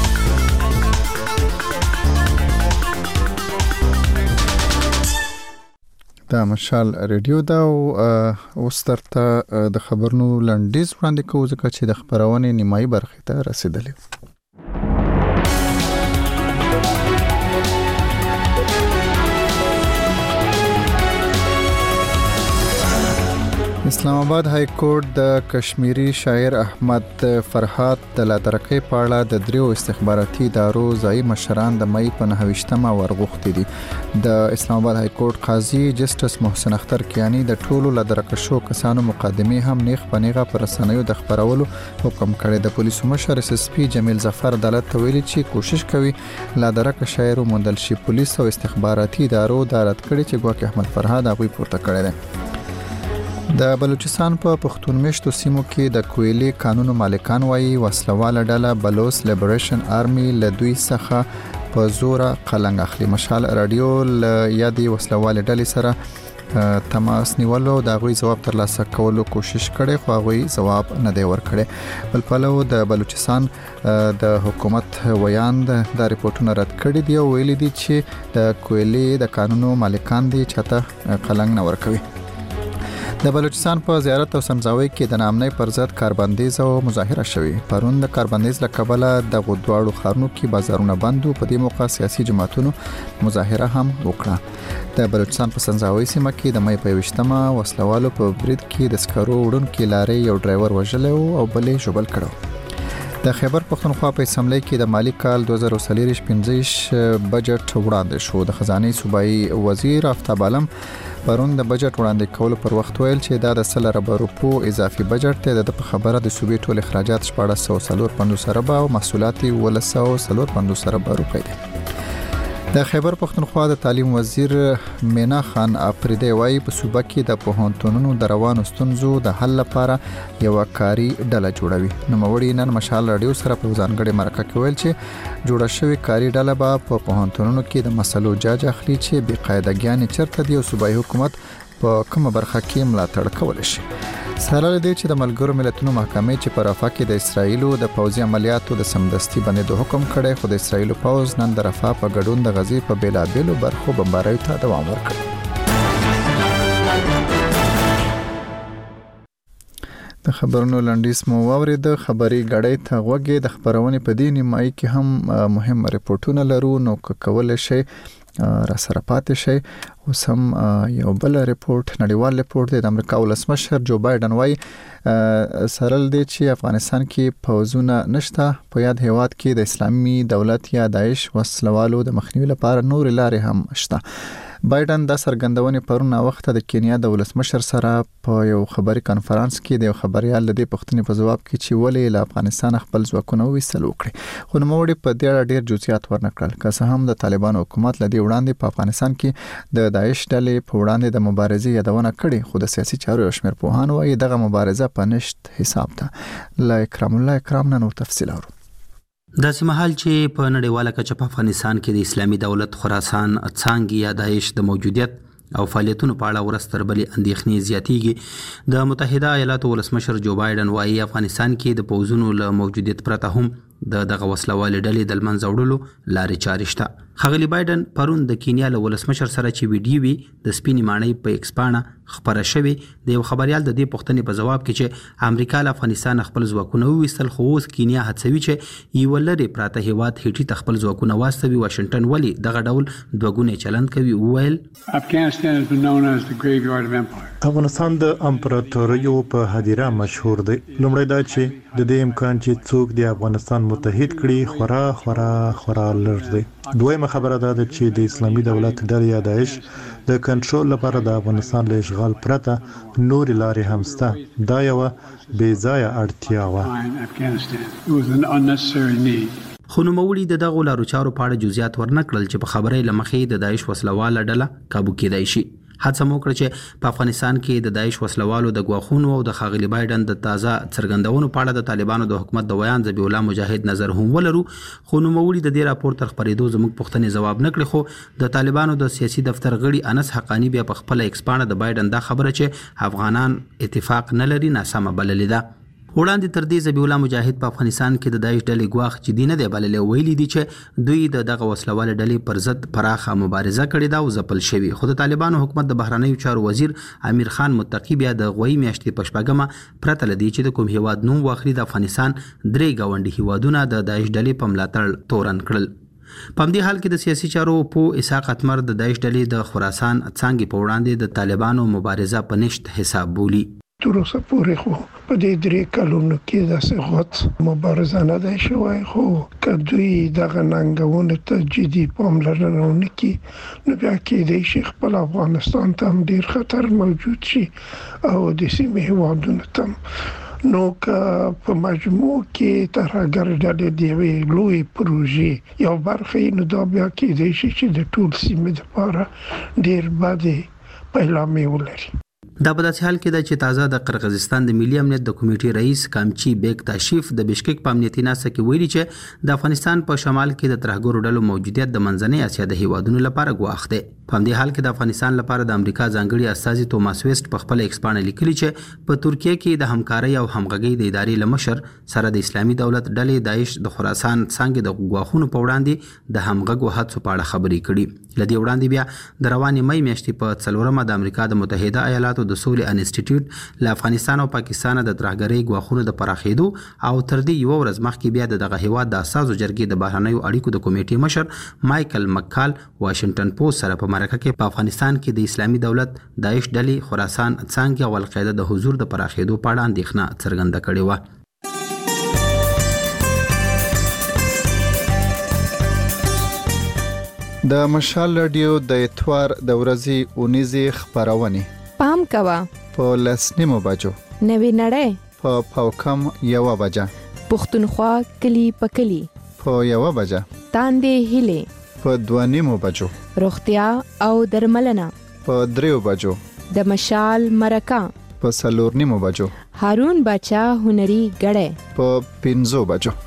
دا مشال ریډیو دا او اوس ترته د خبرونو لنډیز وړاندې کوو ځکه چې د خبرونې نیمایي برخې ته رسیدلې. اسلام آباد های کورټ د کشمیری شاعر احمد فرحات د لادرکې په اړه د دریو استخباراتي ادارو ځایي مشران د مئی په نهه ویشتمه ورغوښتي دي. د اسلام آباد های کورټ قاضي جسټس محسن اختر کیانی د ټولو لادرکه شو کسانو مقدمه هم نیغ په نیغه پر رسنیو د خبرولو حکم کړی. د پولیسو مشر اس اس پی جمیل ظفر عدالت ته ویلي چې کوشش کوي لادرکه شاعر وموندل شي. پولیس او استخباراتي ادارو دا رد کړی چې ګواکې احمد فرحات هغوی پورته کړی دی. د بلوچستان په پښتون میشتو سیمو کې د کویلي قانونو مالکان وایي وسلواله ډله بلوچ لیبریشن آرمي له دوی څخه په زور قلنګ اخلي. مشال رادیو ل یادي وسلواله ډلې سره تماس نیولو د غوي جواب ترلاسه کولو کوشش کړي خو غوي جواب نه دی ورکړي. بل پلو د بلوچستان د حکومت ویاند د ریپورتونو رد کړي دی او ویلي دي چې د کویلي د قانونو مالکان دي چاته قلنګ نه ورکوي. د بلوچستان په زیارت او سمزاوي کې د نامنۍ پر ضد کاربندیز او مظاهره شوې. پرون د کاربندیز له کبله د غوډواړو خارنو کې بازارونه بندو. په دې موقع سیاسي جماعتونو مظاهره هم وکړه. د بلوچستان په سمزاوي سیمه کې د مئی په ویشتمه وسلوالو په برید کې د سکرو وړونکو لارې یو ډرایور وژل او بلې شوبل کړو. د خیبر پختونخوا په اسمبلی کې د مالی کال دوه زره څلور پنځه بجټ وړاندې شو. د خزانه صوبایي وزیر آفتاب عالم پرون د بجټ وړاندې کولو پر وخت ویل چې دا د سل ارب روپو اضافي بجټ ته د خبره د صوبې ټول اخراجات شپږ سوه پنځوس ارب او محصولات ولس سوه پنځوس ارب روپۍ دي. د خیبر پختونخوا د تعلیم وزیر مینا خان افریدی وایي په صوبه کې د پوهنتونونو د روانو ستونزو د حل لپاره یو کاري ډله جوړوي. نو موري نن مشال رادیو سره په ځانګړي مرکه کې ویل چې جوړه شوی کاري ډله به په پوهنتونونو کې د مسلو جاج اخلي چې بې قاعدګیان چرته دی او صوبایي حکومت په کومه برخه کې ملاتړ کول شي. سره لدی چې د ملګرو ملتونو محکمې چې په رفح کې د اسرایلو د پوځي عملیاتو د سمدستي بندیدو حکم کړی خو د اسرایلو پوځ نن د رفح په ګډون د غزې په بیلابیلو برخو بمباریو ته دوام ورکړ. د خبرونو لنډیس مو واورید. خبري غړې ته وګه د خبرونه په دې نیمایي کې هم مهم ریپورتونه لرو نو کول شي را سره پاتې شي. اوس هم یو بل ریپورت نړیوال ریپورت د امریکا ولسمشر جو بایدن وایي سرل دی چې افغانستان کې پوځونه نشته. په یاد هیواد کې د اسلامي دولت یا داعش وسلوالو د مخنیوي لپاره نور لارې هم شته. بایدن د سرګندونې پرون وخت د کینیا د ولسمشر سره په یو خبري کانفرنس کې د خبريال د پښتنې په جواب کې چې ولې له افغانستان خپل ځواکونه وېستل وکړي خو نو موړي په ډېر ډېر جزئیات ورنکړل. که څه هم د طالبان حکومت لدی وړاندې په افغانستان کې د داعش ډلې په وړاندې د مبارزې یادونه کړې خو د سیاسي چارو شمیر پوهان وايي دغه مبارزه په نشت حساب ده. لا اکرام الله اکرام نن تفصیل اورو. د سیمهال چې په نړیواله کچه په افغانستان کې د اسلامي دولت خراسان څانګې یا داعش د موجودیت او فعالیتونو په اړه ورستر بلې اندېښنې زیاتېږي. د متحده ایالاتو ولسمشر جو بایدن وایي افغانستان کې د پوځونو له موجودیت پرته هم د دغه وسلوالې ډلې د منځه وړلو لارې چارې شته. ښاغلي بایدن پرون د کینیا له ولسمشر سره چې ویډیو وی د سپینې ماڼۍ په ایکس پاڼه خبره شوې د یو خبريال د دې پوښتنې په جواب کې چې امریکا له افغانستان خپل ځواکونه وویستل خو اوس کینیا هڅوي چې یو لري پراته هیواد هټي تخپل ځواکونه واستوي. واشنگټن ولی دغه ډول دوګونه چلند کوي. وویل افغانستان د امپراتوریو په هدیره مشهور دی. لومړی دا چې د دې امکان چې څوک د افغانستان متحد کړي خورا خورا خورا لږ دی. دویمه خبره دا ده چې د اسلامي دولت ډلې یا داعش د کنټرول لپاره د افغانستان له اشغال پرته نور لارې هم شته. دا یو بې ځایه اړتیا و. خو نوموړي د دغو لارو چارو په اړه جزئیات ورنکړل چې په خبرې لمخې د داعش وسلواله ډله کابو کېدای شي. حادثه مو کړ چې په افغانستان کې د داعش وسلوالو د غواخونو او د ښاغلي بایدن د تازه څرګندونو په اړه د طالبانو د حکومت د ویان ذبیح الله مجاهد نظر هم ولرو، خو نوموړي د دې راپور تر خپرېدو زموږ پوښتنې ځواب نه کړي. خو د طالبانو د سیاسي دفتر غړي انس حقانی بیا په خپل ایکس پاڼه د بایدن دا خبره چې افغانان اتفاق نه لري ناسمه بللې ده. وړاندې تر دې ذبیح الله مجاهد په افغانستان کې د داعش ډلې ګواښ جدي نه دی بللې، ویلي دي چې دوی د دغه وسلواله ډلې پر ضد پراخه مبارزه کړې ده او ځپل شوي. خو د طالبانو حکومت د بهرنیو چارو وزیر امیر خان متقي بیا د غوي میاشتې په شپږمه پرته له دې چې د کوم هیواد نوم واخلي د افغانستان درې ګاونډي هیوادونه د داعش ډلې په ملاتړ تورن کړل. په همدې حال کې د سیاسي چارو په اسحاق اتمر د داعش ډلې د خراسان څانګې په وړاندې د طالبانو مبارزه په نشت حساب بولي. تر اوسه پورې خو په دې درې کلونو کې داسې غوڅ مبارزه نه ده شوی، خو که دوی دغه ننګونو ته جدي پاملرنه ونه کړي نو بیا کېدای شي خپل افغانستان ته هم ډېر خطر موجود شي او د سیمې هېوادونو ته هم. نو که په مجموع کې ترهګر ډلې د یوې لویې پروژې یو برخه یې نو دا بیا کېدای شي چې د ټول سیمې دپاره ډېر بدې پیلامې ولري. دا په داسې حال کې ده چې تازه د قرغیزستان د ملي امنیت د کمیټې رئیس کامچی بیگ تاشیف د بشکک په امنیتي ناسته کې ویلي چې د افغانستان په شمال کې د ترهګرو ډلو موجودیت د منځنۍ اسیا د هیوادونو لپاره ګواښ دی. په همدې حال کې د افغانستان لپاره د امریکا ځانګړي استازي توماس ویسټ په خپل ایکس پاڼه لیکلي چې په ترکیه کې د همکارۍ او همغږۍ د ادارې له مشر سره د اسلامي دولت ډلې داعش د خراسان څانګې د ګواښونو په وړاندې د همغږو هڅو په اړه خبرې کړي. له دې وړاندې بیا د روانې مې میاشتې په څلورمه د امریکا د متحده ایالاتو د سولې انسټیټیوټ له افغانستان او پاکستان د ترهګرۍ ګواښونو د پراخېدو او تر دې یو ورځ مخکې بیا د دغه هیواد د اساسو جرګې د بهرنیو اړیکو د کمیټې مشر مایکل مکال واشنگټن پوسټ سره په مرکه کې په افغانستان کې د اسلامي دولت داعش ډلې خراسان څانګې او القاعده د حضور د پراخېدو په اړه اندېښنه څرګنده کړې وه. د مشال رادیو د اتوار د ورځې اونیزې خبرونه پام کوه په لسنیمو بجو نوی نړۍ په پاوکم یو بجه پښتونخوا کلی په کلی په یو بجه تاندې هله په دوانیمو بجو روغتیا او درملنه په دریو بجو د مشال مرکه په سلورنیمو بجو هارون بچا هنري غړې په پنځو بجو.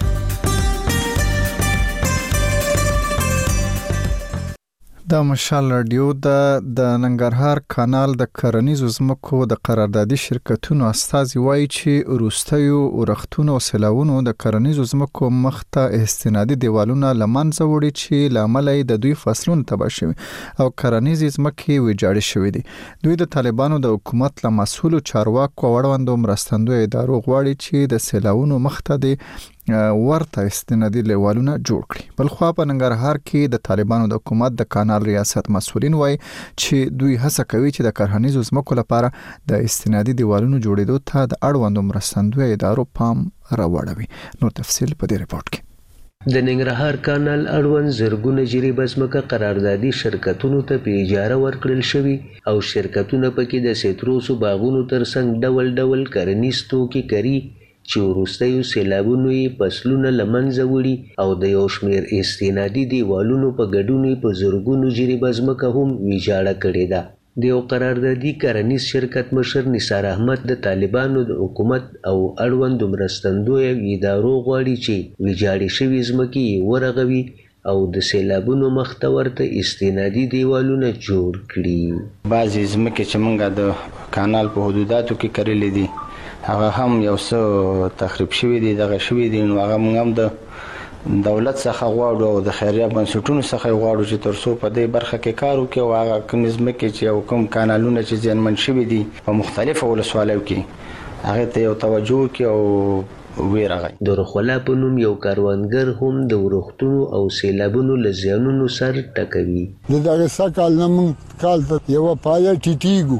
د مشال رادیو د د ننګرهار کانال د کرنیزو ځمکو د قراردادي شرکتونو استازي وایي چې وروستیو ورښتونو او سیلاوونو د کرنیزو ځمکو مخته استنادي دیوالونه لمنځه وړي چې لامل یې د دوی فصلونه تباه شوي او کرنیزي ځمکې ویجاړې شوې دي. دوی د طالبانو د حکومت له مسؤلو چارواکو او اړوندو مرستندوی ادارو غواړي چې د سیلاوونو مخته د ورته استنادي لیوالونه جوړ کړي. بل خو په ننګرهار کې د طالبانو د حکومت د کانال ریاست مسؤلین وایي چې دوی هڅه کوي چې د کرهنیزو ځمکو لپاره د استنادي دیوالونو جوړېدو ته د اړوندو مرستندوی ادارو پام راوړوي. نو تفصیل په دې رپورت کې. د ننګرهار کانال اړوند زرګونه جریبه ځمکه قراردادي شرکتونو ته په اجاره ورکړل شوي او شرکتونه پکې د سیتروسو باغونو ترڅنګ ډول ډول کرنیز توکي کوي چې وروستیو سیلابونو یې فصلونه له منځه وړي او د یو شمېر استنادي دیوالونو په ګډون یې په زرګونو جریبه ځمکه هم ویجاړه کړې ده. د یو قراردادي کرنیز شرکت مشر نثار احمد د طالبانو د حکومت او اړوندو مرستندویو ادارو غواړي چې ویجاړې شوې ځمکې یې ورغوي او د سیلابونو مخته ورته استنادي دیوالونه جوړ کړي. بعضې ځمکې چې موږ د کانال په حدوداتو کې کرلې دي هغه هم یو څه تخریب شوي دي دغه شوي دي نو هغه موږ هم د دولت څخه غواړو او د خیریه بنسټونو څخه غواړو چې تر څو په دې برخه کې کار وکړي او هغه کومې ځمکې چې او کوم کانالونه چې زیانمن شوي دي په مختلفو ولسوالیو کې هغې ته یو توجه وکړي او ویرغی. د رخولا په نوم یو کاروانګر هم د ورښتونو او سیلابونو له زیانونو سر ټکوي. د دغه سږ کال نه موږ کال ته یوه پایه ټیټېږو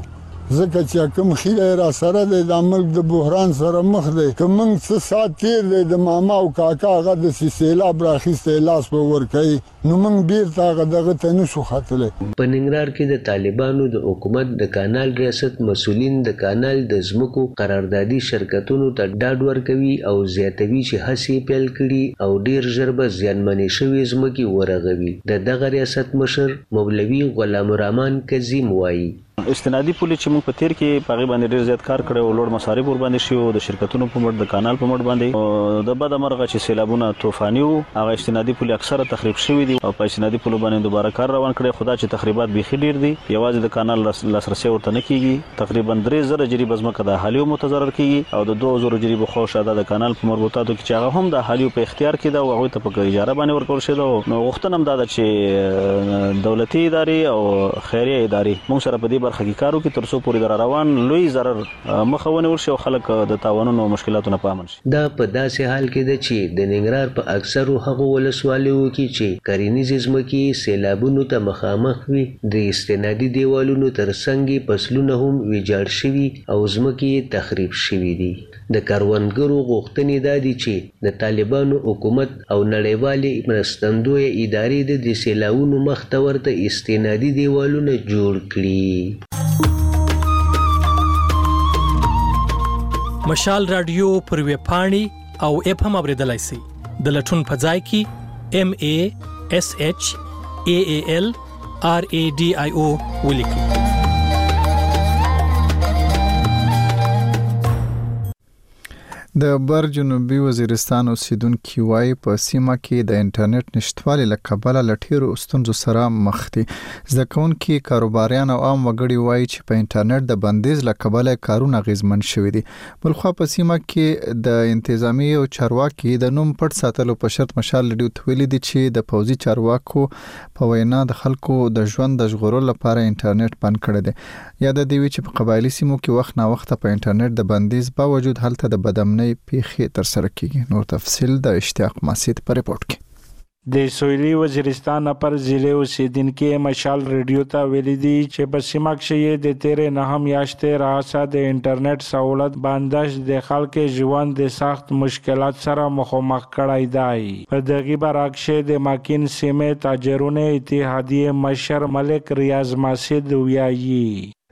ځکه چې کوم خیره را سره د ملک د بحران سره مخ دی کوم څه سات تیر دی د ماما او کاکا هغه د سیلاب راخیسته لاس په ور کوي نو موږ بیرته هغه دغه ته نشو خاتله. په ننګرهار کې د طالبانو د حکومت د کانال ریاست مسولین د کانال د ځمکو قراردادي شرکتونو ته ډاډ ورکوي او زیاتوي چې هڅې پیل کړي او ډیر ژر به زیانمنې شوې ځمکې ورغوي. د دغه ریاست مشر مولوي غلام الرحمن کظیم وایي استنادي پولې چې موږ په تیر کې پاغي باندې ډیر زیات کار کړو او لوړ مصارف ور باندې شو د شرکتونو په مټ د کانال په مټ باندې د بد مرغه چې سیلابونه طوفاني وو هغه استنادي پولې اکثره تخریب شوې دي او په استنادي پولو باندې دوباره کار روان کړي. خدا چې تخریبات بيخي ډیر دي یوازې د کانال لاسرسي ورته نه کیږي تقریبا درې زره جری بزمکه د حالیو متضرر کیږي او د دوه زره جری بخو شاده د کانال په مربوطاتو کې چې هغه هم د حالیو په اختیار کې دا او هغه ته په اجاره باندې ورکول شوی دا نو غوښتنه هم دا چې دولتي ادارې او خیریه ادارې موږ سره په دې برخه کې کارو کې ترڅو پوری در روان لوی zarar مخاونه ورشي او خلک د تاوانونو مشکلاتو نه پامن شي. دا په داسې حال کې ده چې د ننګرهار په اکثرو هغو ولسوالیو کې چې کرنیزې ځمکې سیلابونو ته مخامخ وي د استنادي دیوالونو ترڅنګ فصلونه هم ویجاړ شوي او ځمکې تخریب شوي دي. د کروندګرو غوښتنې دا دي چې د طالبانو حکومت او نړیوالې مرستندویه ادارې د دې سیلابونو مخ ته ورته استنادي دیوالونه جوړ کړي. مشال رادیو پر ویب پاڼې او اپ هم اوریدلای شئ. د لټون په ځای کې ام ای اس ایچ ای ای ال آر ای ډي آی او ولیکئ. د بر جنوبي وزیرستان اوسیدونکو وایي په سیمه کې د انټرنیټ نشټوالي له کبله لټیرو ستونزو سره مخ دي. زده کوونکي کاروباریان او عام وګړي وایي چې په انټرنیټ د بندیز له کبله کارونه اغیزمن شوي دي. بلخوا په سیمه کې د انتظامی او چارواکي د نوم پټ ساتلو په شرط مشال لډیو تویل دي چې د پوزي چارواکو په وینا د خلکو د ژوند د ژغورلو لپاره انټرنیټ بند کړی دی. یاد دی چې په قبایلی سیمو کې وخت نا وخت په انټرنیټ د بندیز باوجود هلته د بدامنۍ پیښې تر سره کیږي. نور تفصیل د اشتیاق ماسید په ریپورت کې. د سویلي وزیرستان پر ضلع اوسیدونکو مشال ریډیو ته ویلي دي چې په سیمه کې د تیرې نه هم یاشته راځه د انټرنیټ سہولت باندې د خلکو ژوند د سخت مشکلات سره مخامخ کړای دی. په دغه برعکس د ماکین سیمه تاجرونه اتحادیه مشر ملک ریاض ماسید ویایي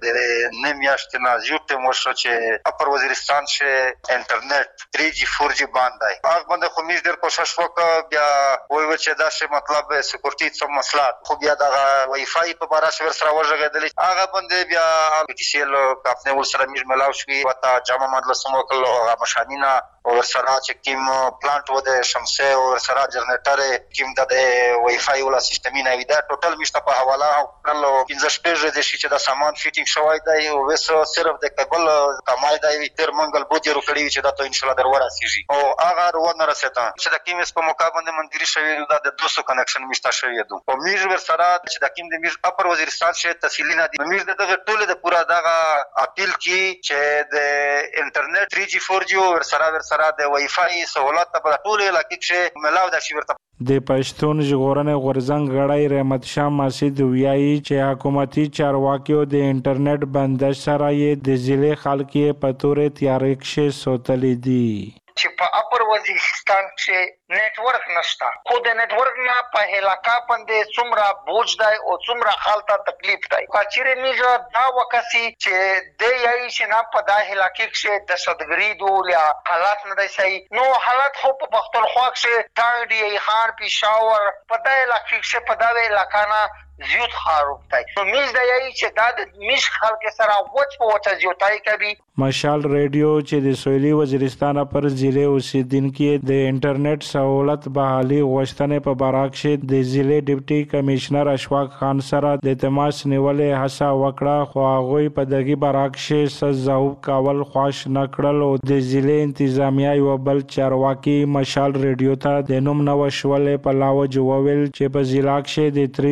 نیم میاشتې نه زیات ټیم وشو چې اپر وزیرستان شه انټرنیټ تھری جی فور جی باندې هغه باندې خو موږ ډېر کوشش وکړ بیا وایو چې دا شه مطلب سکیورټي څه مسله خو بیا دا وای فای په بارا شور سره ورغېدل هغه باندې بیا پی سی ال کاپنه ول سره موږ ملاو شوي وتا جامع مدرسه وکړل او مشانینا او سره چې کوم پلانټ و د شمسه او سره جنریټر کوم د وای فای ولا سیستم نه وي دا ټوټل مشته په حواله کړل پنځه شپږ د شي چې دا سامان فیټینګ شوی دی او وسو صرف د کابل کمای دی تر منګل بوجي رو کړی چې دا ته ان شاء الله درور راسیږي او هغه ورونه رسېدا چې د کیمس په مقابله منځري شوی دا د دوه کنکشن مشته شوی دی او میج ور سره چې د کیم د میج اپر وزیرستان شه تحصیلی نه دی میج دغه ټول د پورا دغه اپیل کی چې د انټرنیټ تھری جی فور جی ور سره ور سره د وای فای سہولت په ټول علاقې کې ملاو د شي ورته. د پښتون ژغورنې غورځنګ غړی رحمت شاه ماسید ویایي چې حکومتي چارواکیو د انټرنیټ بندش سره یې د ضلع خلکو په تورې تیارې کې سوتلې دي چې په اپر وزیرستان کې نیټورک نشته خو د نیټورک نه په علاقہ باندې څومره بوج دی او څومره خالته تکلیف دی کچېره میجا دا وکاسي چې د یای شنه په دا علاقې کې د صدګری دولیا حالات نه دی صحیح نو حالات خو په پختونخوا کې دا دی خان پېښور په دا علاقې کې په دا علاقہ نه زیات خراب دی نو میز دی چې دا د میش خلک سره وڅ په وڅ زیاتای کوي. مشال ریډیو چې د سویلي وزیرستان پر ضلع اوسیدونکو د انټرنیټ سہولت بحالي غوښتنې په برعکس د ضلع ډیپټي کمشنر اشفاق خان سره د تماس نیولې هڅه وکړه خو هغه په دغه برعکس سزاو کول خوښ نه کړل او د ضلع انتظامیه یو بل چارواکي مشال ریډیو ته د نوم نو شولې په لاو جوول چې په ضلع کې د تھری جی فور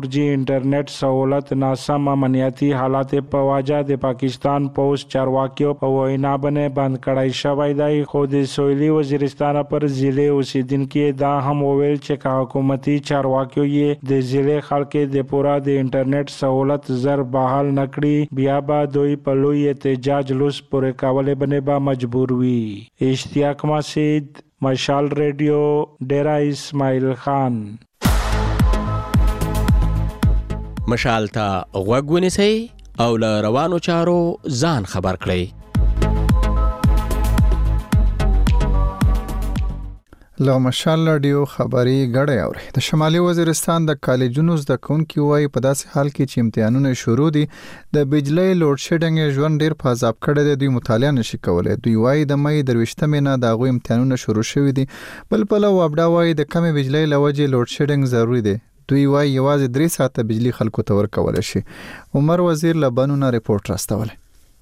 فور جی انټرنیټ سہولت ناسم امنیتی حالات په وجه د پاکستان پوز چارواکیو په وینا باندې بند کړای شوی دی. خو د سویلي وزیرستان پر ضلع اوسیدونکو دا هم وویل چې حکومتي چارواکیو یې د ضلع خلک د پورا د انټرنیټ سہولت زر بحال نکړي بیا به دوی په لوی احتجاج لوس پورې کولې باندې به مجبور وي. اشتیاق مسعود، مشال ریډیو، ډیرا اسماعیل خان. مشال ته غوږ ونیسئ او له روانو چارو ځان خبر کړئ. له مشال رادیو خبري غړې اوري. د شمالي وزیرستان د کالجونو زده کوونکي وایي په داسې حال کې چې امتحانونه شروع دي د بجلی لوډ شیډینګ ژوند ډیر په عذاب کړی دی. دوی مطالعه نشي کولای. دوی وایي د مې درويشتمې نه د هغوی امتحانونه شروع شوي دي. بل پلو وابډا وایي د کمې بجلی له وجې لوډ شیډینګ ضروري دی. دوی وایي یوازې درې ساعته بجلی خلکو ته ورکول شي. عمر وزیر له بنونه ریپورت راستولی.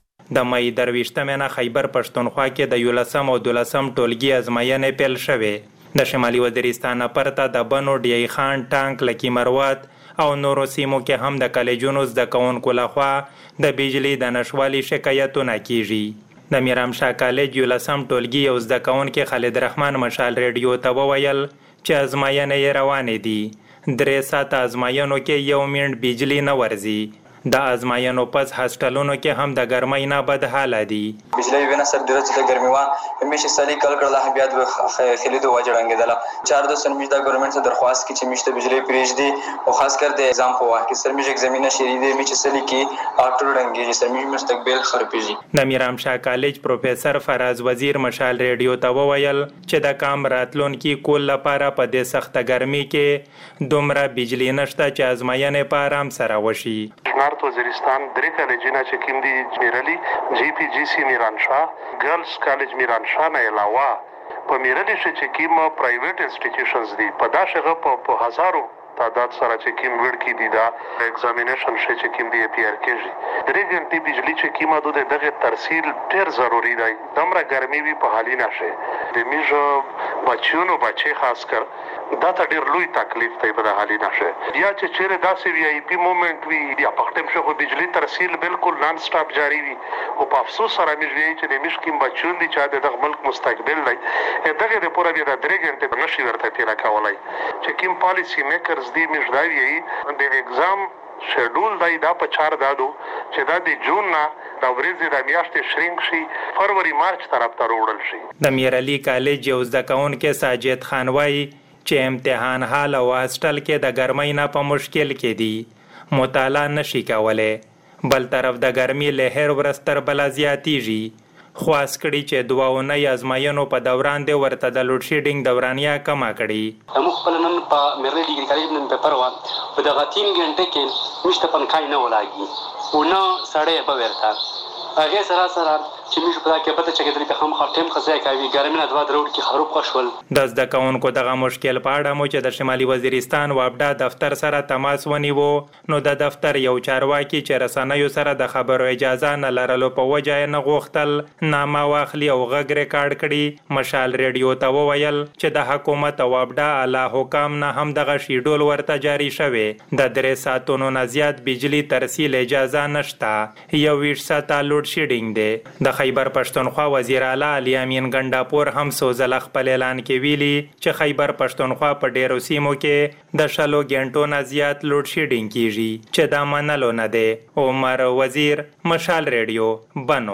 د مې درويشتمې نه خیبر پښتونخوا کې د یولسم او دولسم ټولګي ازموینې پیل شوې. د شمالي وزیرستان پرته د بنو ډی خان ټانک لکی مروت او نورو سیمو کې هم د کالجونو زده کوونکو لخوا د بجلی د نشوالي شکایتونه کیږي. د میرامشاه کالج یولسم ټولګي یو زده کوونکي خالد رحمان مشال ریډیو ته وویل چې ازموینې یې روانې دي. درې ساعته ازموینو کې یو منټ بجلی نه ورځي. د ازموینو پس هاسټلونو کې هم د ګرمۍ نه بد حاله دي. بجلی وینا سر درته د ګرمۍ وا همیشه سالي کل کړه بیا د خلیدو وجړنګدله چار د سرمیج د ګورنمنت ته درخواست کی چې مشته بجلی پریج دي او خاص کر د اگزام په وخت کې سرمیج ایگزامینه شری دي میچ سلی کی اټر ډنګي سرمیج مستقبل خرپېږي. د میرامشاه کالج پروفیسور فراز وزیر مشال ریډیو ته وویل چې د کام راتلونکي کول لپاره په دې سخت ګرمۍ کې دومره بجلی نشته چې ازموینې په آرام سره وشي. نارت وزیرستان درې کالجونه چې کوم دي میرلی جی پی جی سی میرانشاه ګرلز کالج میرانشاه نه علاوه په میرلی چې کوم پرایویټ انسټیټیوشنز دي په دا شغه په هزارو تعداد سره چې کوم وړ کې دي دا ایگزامینیشن چې کوم دی پی آر کېږي. درې غنټې بجلی چې کومه د دغه ترسیل ډیر ضروری دی. دمره ګرمي وي په حالي نشه د میجو بچونو بچي خاص کر دا ته ډیر لوی تکلیف دی په حالي نشه. بیا چې چیرې داسې وی آی پی مومنت وی بیا په ختم شو بجلی ترسیل بالکل نان سټاپ جاری وي او په افسوس سره موږ وی چې د مشکیم بچون دي چې د ملک مستقبل دی دغه د پوره د درې غنټې نشي ورته تیر کولای چې کوم پالیسی میکرز دی موږ دا وی د ایگزام شیډول دی دا په چار دادو چې دا د جون نه د ورځې د میاشتې شرینک شي فروری مارچ طرف ته وړل شي. د میرعلی کالج یو زده کوونکی ساجد خان وایي چې امتحان حال او هاسټل کې د ګرمۍ نه په مشکل کې دي مطالعه نشي کولای. بل طرف د ګرمۍ لهر ورستر بلا زیاتیږي. خواست کړي چې دوه اونۍ ازموینو په دوران دی ورته د لوډ شیډینګ دورانیا کما کړي. موږ خپل نن په میرلی ډیګری کالج نن پیپر و په دغه تین غنټه کې مشته پنکای نه ولاږي او نه سړی په ورته هغه سره سره چې موږ په کې پته چې د هم خاطم خزای کوي ګرمنه دوا درود کې خروب قشول. د زده کوونکو دغه مشکل په اړه مو چې د شمالي وزیرستان وابډا دفتر سره تماس ونیو نو د دفتر یو چارواکي چې رسنیو سره د خبرو اجازه نه لرلو په وجه نه غوښتل نامه واخلي او غږ ریکارډ کړي. مشال ریډیو ته وویل چې د حکومت وابډا اعلی حکام نه هم دغه شیډول ورته جاری شوی. د درې ساعتونو نه زیات بجلی ترسیل اجازه نشته. یو ویش ساعته لوډ شیډینګ دی. د خیبر پښتونخوا وزیر اعلی علي امین ګنڈاپور هم سوزل خپل اعلان کې ویلي چې خیبر پښتونخوا په ډیرو سیمو کې د شلو غنټو نه زیات لوډ شیډینګ کیږي چې دا منلو نه دی. عمر وزیر، مشال ریډیو، بنو.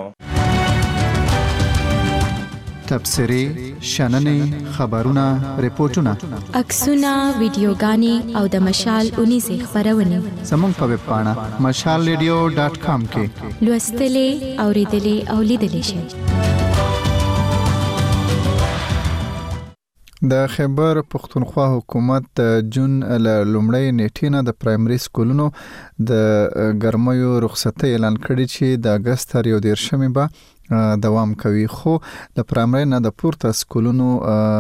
تبصری، شننې، خبرونه، ریپورتونه، عکسونه، ویډیوګانې او د مشال اونیزه خبرونه زموږ په ویب پاڼه مشال ریډیو ډاټ کام کې لوستلې، اوریدلې او لیدلې شئ. د خیبر پښتونخوا حکومت د جون ل لومړی نیټې نه د پرایمري سکولونو د ګرمیو رخصتۍ اعلان کړي چې د اگست تر یو دیرشمې به دوام کوي. خو د پرایمري نه د پورته سکولونو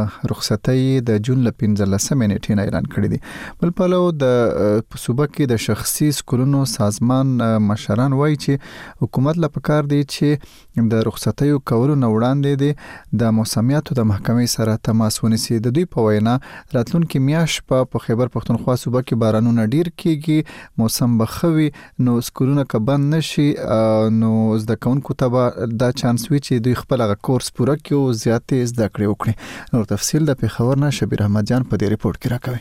رخصتۍ د جون ل پنځلسمې نیټې نه اعلان کړې دي. بل پلو د صوبه کې د شخصي سکولونو سازمان مشران وایي چې حکومت له پکار دی چې د رخصتۍ کولو نه وړاندې دي د موسمیاتو د محکمې سره تماس ونیسي. د دوی په وینا راتلونکي میاشت په خیبر پختونخوا صوبه کې بارانونه ډیر کیږي، موسم بخوي، نو سکولونه که بند نشي نو زده کوونکو ته دا چانس وی چې دوی خپل هغه کورس پوره کړي او زیاتې زده کړې وکړي. نور تفصیل د پیښور نه شبیر احمد جان په دې ریپورت کې راکوي.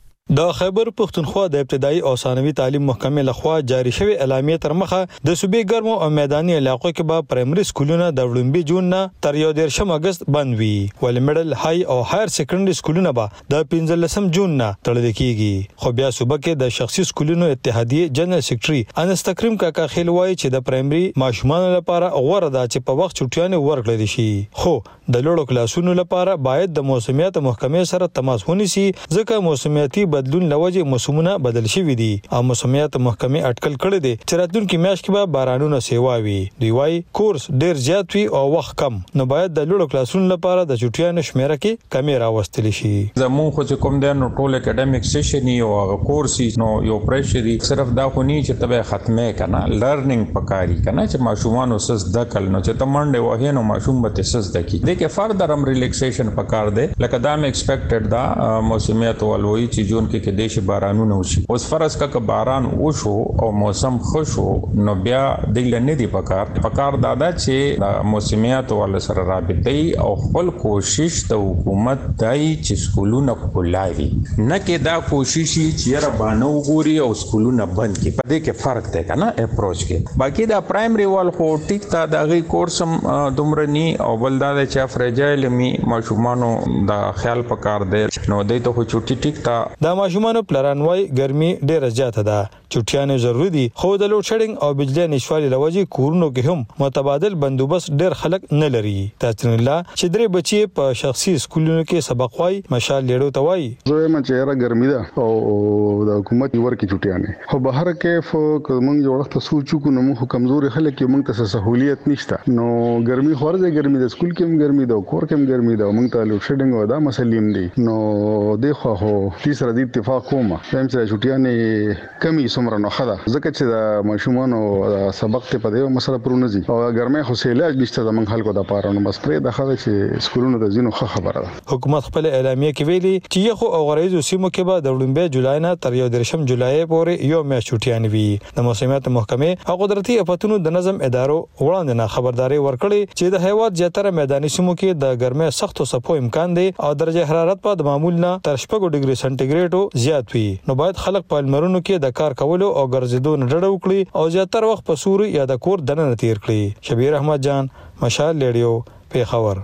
د خیبر پختونخوا د ابتدایي او ثانوي تعلیم محکمې لخوا جاری شوی اعلامیه تر مخه د صوبې ګرمو او میداني علاقو کې به پرایمري سکولونه د وړاندې جون نه تر یو دیرشم اگست بند وي، ول میډل های او هایر سیکنډري سکولونه به د پنځلسم جون نه تړل کیږي. خو بیا صوبه کې د شخصي سکولونو اتحادیه جنرال سیکریټري انس تکریم کاکا خیل وایي چې د پرایمري ماشومان لپاره غوړه ده چې په وخت چټیانه ورکړل شي، خو د لوړو کلاسونو لپاره باید د موسمیات محکمې سره تماس ونیسي ځکه موسمیاتي بدلون لوجه موسمونه بدل شوي دي او موسمیات محکمې اټکل کړی دی چې راتلونکي میاشت کې به بارانونه سیوا وي. دوی وايي کورس ډیر زیات وي او وخت کم، نو باید د لوړو کلاسونو لپاره د چټیانو شمیره کې کمی راوستل شي. زمون خو چې کوم دی نو ټول اکیډمیک سیشن او هغه کورس نو یو پریشر صرف دا خو نه چې تبه ختمه کنه لرنینګ پکاري کنه چې ماشومان وسس د کل نو چې تمنډه وه نو ماشوم به تسس دکی د کې فردر هم ریلیکسیشن پکار دی لکه دا م ایکسپیکټډ دا موسمیات ولوي چې جون کې کې دیش بارانونه وشي. اوس فرض کا ک باران وشو او موسم خوشو نو بیا د لنه دی پکار پکار دادا چې د موسمیات ول سره رابطې او خپل کوشش د حکومت دای چې سکولونه کولای نه کې دا کوشش چې را باندې وګوري او سکولونه بند کړي. په دې کې فرق دی کنه اپروچ کې. باقی دا پرایمري وال خو ټیک تا دغه کورسم دومرني او بلدار چې فرجایل می ماشومانو دا خیال پکار دی نو دې ته چټي ټیک تا دا ماشومانو پلانوي ګرمي ډیره زیاته ده، چټیانه ضروری دي، خو د لوډ شیډینګ او بجلی نشوالي لوجه کورونو کې هم متبادل بندوبست ډیر خلک نه لري. تاسو الله چې درې بچي په شخصي سکولونو کې سبق وای مشال لیړو ته وای زه ما چې را ګرمي ده او د حکومت ورکی چټیانه خو بهر کې فو کوم یو وخت سوچو کو نو مخ کمزوري خلک کې مونږ ته سہولیت نشته نو ګرمي خورځه ګرمي د سکول کې هم ګرمي ده کور کې هم ګرمي ده مونږ ته لوډ شیډینګ ودا مسلیم دي نو دغه خو تیسره د اتفاق کومه هم چې چټیانه کمی سمره نه خدا ځکه چې د ماشومانو سبق ته په دې مسله پرونه دي او ګرمه خو سیلاج نشته د من خلکو د پاره نو بس پرې د خدا چې سکولونو د زینو خبره ده. حکومت خپل اعلامیه کې ویلي چې یو او غریزو سیمو کې به د وړاندې جولای نه تر یو درشم جولای پورې یو میاشت چټیانه وي. د موسمیات محکمې او قدرتي افتونو د نظم ادارو وړاندې نه خبرداري ورکړي چې د هیواد زیاتره میداني سیمو کې د ګرمۍ سختو صفو امکان دی او درجه حرارت په د معمول نه تر شپږ ډیګري سنټیګریډ زیات وي. نو باید خلک په لمرونو کې د کار کولو او ګرځېدو نه ډډه وکړي او زیاتره وخت په سوري یا د کور دننه تیر کړي. شبیر احمد جان، مشال ریډیو، پیښور.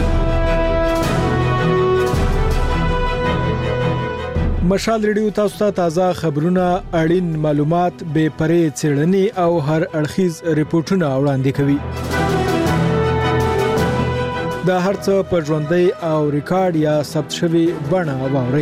مشال ریډیو تاسو ته تازه خبرونه، اړین معلومات، بې پرې څېړنې او هر اړخیز ریپورتونه وړاندې کوي. دا هرڅه په ژوندۍ او ریکارډ یا ثبت شوی بڼه واورئ.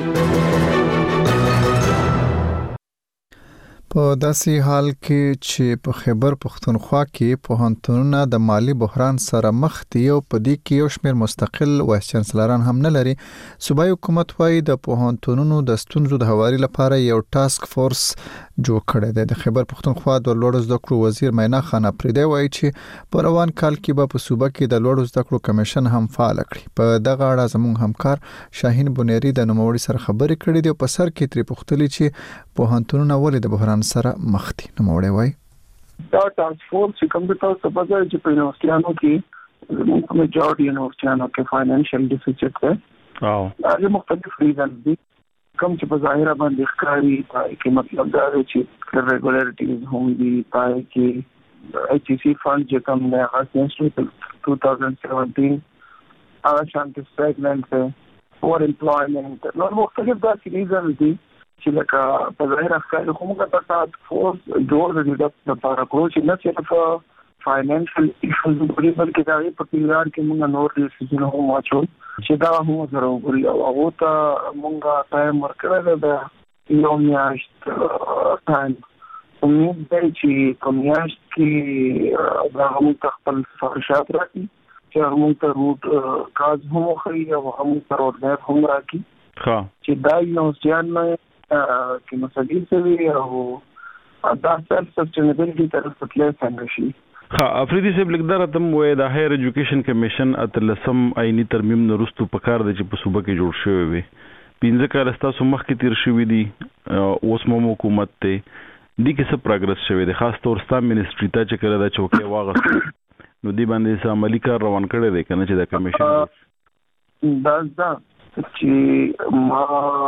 په داسې حال کې چې په خیبر پختونخوا کې پوهنتونونه د مالی بحران سره مخ دي او په دې کې یو شمېر مستقل وایس چانسلران هم نه لري، صوبایي حکومت وايي د پوهنتونونو د ستونزو د هواري لپاره یو ټاسک فورس جوړ کړی دی. د خیبر پختونخوا د لوړو زده کړو وزیر مینا خان اپریدی وايي چې په روان کال کې به په صوبه کې د لوړو زده کړو کمیشن هم فعال کړي. په دغه اړه زموږ همکار شاهین بنيري د نوموړي سره خبرې کړې دي او په سر کې ترې پوښتلي چې پوهنتونونه ولې د بحران سره مخ دي. نوموړی وايي دا ټاسک فورس کوم د تاسو په ځای چې په یونیورسيټانو کې زموږ په میجورټي یونیورسيټانو کې فاینانشل ډیفیسټ ده او دا مختلف ریزن دي کوم چې په ظاهر باندې ښکاري پای کې مطلب دا دی چې ریګولریټیز هم دي پای کې ایچ سی فند چې کوم نه هغه two thousand seventeen هغه شانتي سټیټمنټ ده فور امپلویمنت نو مختلف دا ریزن دي چې لکه په ظاهر ښکاري خو موږ په تاسو فورس جوړ د دې لپاره کوو چې نه صرف فاینانشل ایشوز بلکې دا په پیلار کې موږ نور ډیسیژن هم واچو چې دا هم سره وګوري او هغه ته موږ ټایم ورکړل دا یو میاشت ټایم امید دی چې کمیاشت کې دا هم خپل فرشات راکړي چې هم ته روټ کاز هم خي او هم ته روټ مپ هم راکړي ها چې دا یو ځان نه کې مسلې سوي او دا سیلف سسټینبل طرف ته تلل څنګه شي. ها افریدي صاحب لیکدار تم وې د هایر ایجوکیشن کمیشن اتلسم آئینی ترمیم نرستو پکار د چې په صوبه کې جوړ شوی وي پینځه کال ستاسو مخ کې تیر شوی دي اوس مو حکومت ته دي کې څه پروګرس شوی دی خاص تور ستا منیسټری ته چې کړه دا چوکۍ واغست نو دی باندې څه عملی کار روان کړی دی کنه چې د کمیشن دا دا چې ما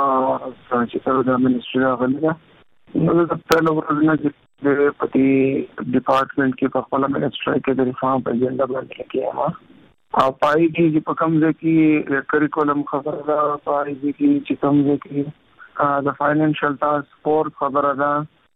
چې سره د منیسټری راغلی دا نو د خپل ورځ نه چې د پتی ډپارټمنټ کې په خپل منیسټری کې د ریفارم په اجنډا باندې کې ما او پای کې په کوم ځای کې کریکولم خبره ده پای کې چې کوم ځای کې د فاینانشل ټاسک فورس خبره ده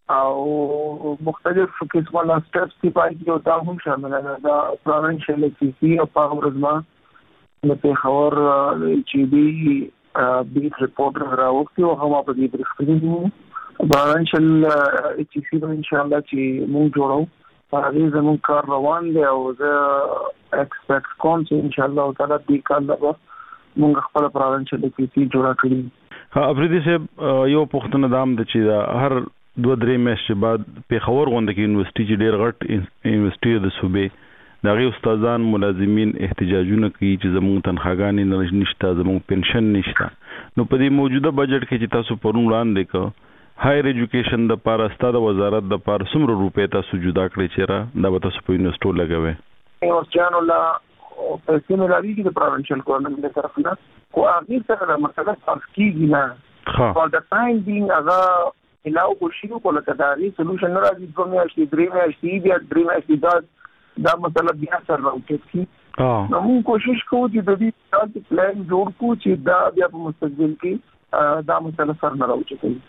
او مختلف قسمه لا سټپس دی پای کې دا هم شامل ده دا پروینشل سی سی او په ورځما د پیښور چې دی بیت ریپورټر راوستي او هم په دې برخه پروینشل سی سی ان شاء الله چې موږ جوړو هغه زموږ کار روان دی او زه ایکسپیکټ کوم چې ان شاء الله تعالی دې کال له موږ خپل پروینشل سی سی جوړ کړی. ها افریدي صاحب یو پښتون دام د چې هر دوه درې میاشتې بعد پیښور غونډه کې یونیورسيټي چې ډېر غټ یونیورسيټي د صوبې د هغې استادان ملازمین احتجاجونه کوي چې زموږ تنخواګانې نشته زموږ پنشن نشته نو په دې موجوده بجټ کې چې تاسو پرون وړاندې کړه هایر ایجوکیشن د پاره ستا د وزارت د پاره څومره روپۍ تاسو جدا کړی چې را دا به تاسو په یونیورسيټو لګوئ یونیورسيټیانو لا پیسې ملاویږي د پروینشل ګورنمنټ له طرف نه خو هغې سره د مسله صرف کېږي نه فار د ټایم بینګ هغه علاوه کوشش کوله کداري سولوشن راځي دوه میاشتې درې میاشتې بیا درې میاشتې دا دا مسله بیا سره راوچت کی نو موږ کوشش کوو چې د دې تاسو پلان جوړ کړو چې دا بیا په مستقبل کې دا مسله سره نه راوچت کی.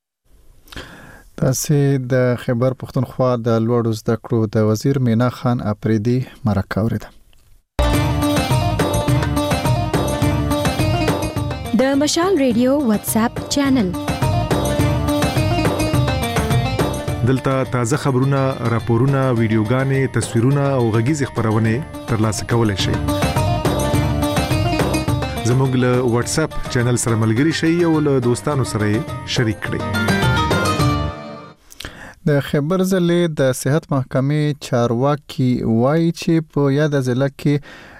تاسو د خیبر پښتونخوا د لوړو زده کړو د وزیر مینا خان اپریدي مرکه اوریده. د مشال ریډیو واتس اپ چینل دلته تازه خبرونه، راپورونه، ویډیوګانې، تصویرونه او غږیز خبرونه ترلاسه کولای شئ. زموږ له واتس اپ چینل سره ملګري شئ او له دوستانو سره شریک کړئ. د خیبر ضلع د صحت محکمې چارواکي وایي چې په یاد ضلع کې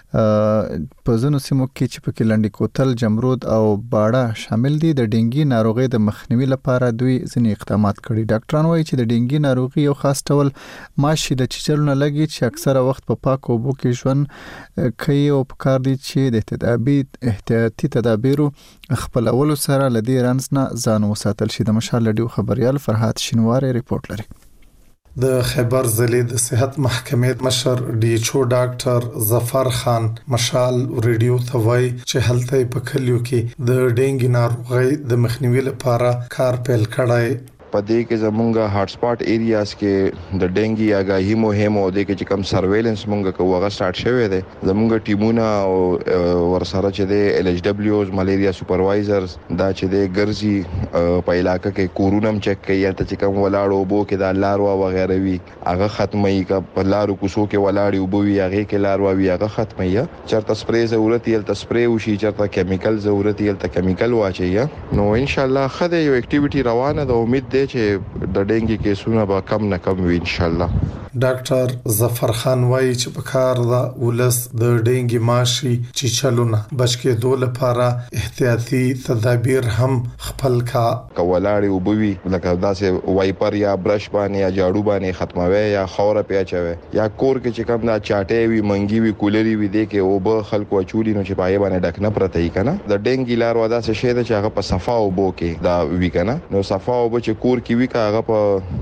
په ځینو سیمو کې چې پکې لنډی کوتل، جمرود او باړه شامل دي د ډینګي ناروغي د مخنیوي لپاره دوی ځینې اقدامات کړي. ډاکټران وایي چې د ډینګي ناروغي یو خاص ډول ماشي د چیچلونه لګي چې اکثره وخت په پاکو اوبو کې ژوند کوي او پکار دي چې د احتیاطي احتیاطي تدابیرو خپلولو سره لدی رنس نه ځان وساتل شي. د مشال لډیو خبريال فرحات شینواری ریپورت لري. د خیبر ضلع د صحت محکمې مشر ډي ایچ او ډاکټر ظفر خان مشال ریډیو ته وایي چې هلته په کلیو کې د ډینګي ناروغۍ د مخنیوي لپاره کار پیل کړی. پدې کې زمونږه هاټ سپاټ ایریاز کې د ډینګي آگاهی مهم او د کې چې کم سرویلنس مونږه کوغه سٹارټ شوی دی. زمونږه ټیمونه او ورسره چې د ال ایچ ډبلیوز ملیریا سپروایزرز دا چې د ګرځي په علاقې کې کورونم چک کوي ته چې کم ولاړو بو کې د لاروا وغیرہ وی هغه ختمي کا په لارو کوسو کې ولاړی او بو وی هغه کې لاروا وی هغه ختمي چرته سپری ضرورت یې ته سپری وشي چرته کیمیکل ضرورت یې ته کیمیکل واچي نو ان شاء الله خدای یو اکټیویټي روانه ده. امید ده چې د ډینګي کیسونه به کم نه کم وي ان شاء الله. ډاکټر ظفر خان وایي چې په کار دا ولس د ډینګي ماشي چې چلونه بچ کېدو لپاره احتیاطي تدابیر هم خپل کا کولاړي او بوي لکه داسې وایپر یا برش باندې یا جاړو باندې ختموي یا خوره پیاچوي یا کور کې چې کوم دا چاټي وي منګي وي کولري وي د کې او به خلکو چولي نو چې پای باندې ډک نه پرته یې کنه د ډینګي لار ودا څه شی ده چې هغه په صفا او بو کې دا وی کنه نو صفا او چې کور کې وی کا هغه په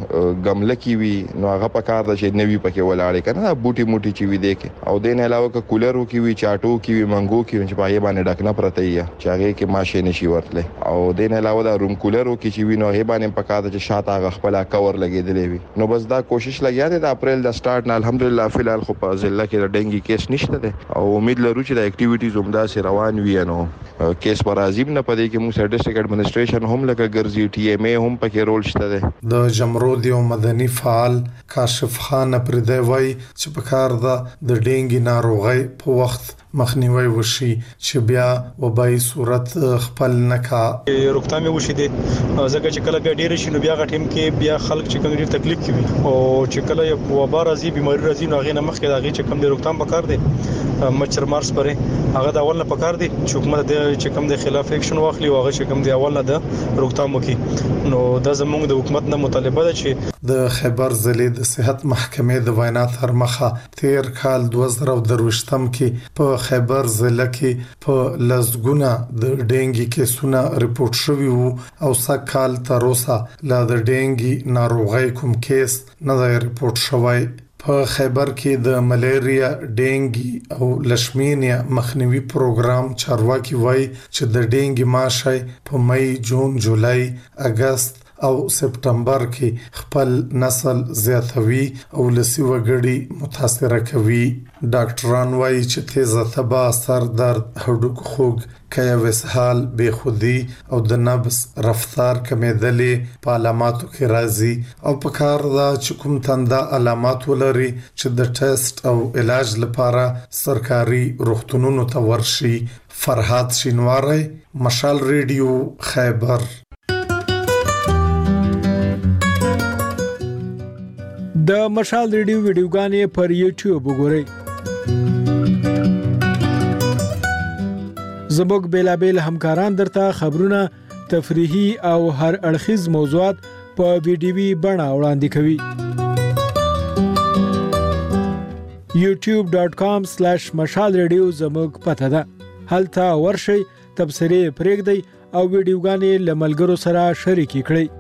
غمله کې وی نو هغه په کار چې نوی پکې ولاړې کنه بوټي موټي چې وی دی کې او دین علاوه ک کولرو کې وی چاټو کې وی منګو کې چې پای باندې ډک نه پرته یې چې هغه کې ماشه نشي ورتله او دین علاوه دا روم کولرو کې چې وی نو هغه باندې پکاده چې شاته هغه خپل کور لګېدلې وی نو بس دا کوشش لګیا دی د اپریل د سٹارټ نه الحمدلله فلحال خو په ضلع کې د ډینګي کیس نشته دی او امید لرو چې د اکټیویټیز عمده سره روان وي نو کیس پر عظیم نه پدې کې موږ ډسټریکټ ایڈمنسټریشن هم لکه ګرځي ټي ایم ای هم پکې رول رول شته دی. د جمرود یو مدني فعال کاشف خان پردی وای چې په کار ده د ډینګي ناروغي په وخت مخنیوي وشي چې بیا وبای صورت خپل نکا روکتام وشي دي ځکه چې کله ډیر شي نو بیا غټیم کې بیا خلک چې کوم ډیر تکلیف کوي او چې کله یو وبا راځي بیماری راځي نو هغه نه مخکې هغه چې کوم د روکتام پکار دي مچھر مارس پرې هغه د اول نه پکار دي چې حکومت د چې کوم د خلاف اکشن واخلي او هغه چې کوم د اول نه د روکتام وکي نو د زموږ د حکومت نه مطالبه ده چې د خیبر ضلع د صحت محکمې د وینا تر مخه تیر کال دوه زره درويشتم کې په خیبر ضلع کې په لزګونه د ډینګي کیسونه ریپورت شوی وو او سکهال تر اوسه لا د ډینګي ناروغي کوم کیس نه دی ریپورت شوی. په خیبر کې د ملیریا ډینګي او لشمینیا مخنیوي پروګرام چارواکي وای چې د ډینګي ماشي په مې جون جولای اگست او سپټمبر کې خپل نسل زیاتوي او لسی وګړي متاثر کوي. ډاکټران وایي چې تیزه تبا سر درد هډوک خوږ کیا وسحال بے خودی او د نبض رفتار کمیدلې په علاماتو کې راځي او په کار دا چې کوم تنده علامات ولري چې د ټیسټ او علاج لپاره سرکاري روغتونونو ته ورشي. فرحات شینواری، مشال ریډیو، خیبر. د مشال ریډیو ویډیوګانې پر یوټیوب وګورئ. زموږ بیلابل همکاران درته خبرونه، تفریحي او هر اړخیز موضوعات په ویډیوي بڼه وړاندې کوي. یوټیوب ډاټ کام سلیش مشال ریډیو زموږ پته ده. هلته ورشئ، تبصرې پرېږدئ او ویډیوګانې له ملګرو سره شریکې کړئ.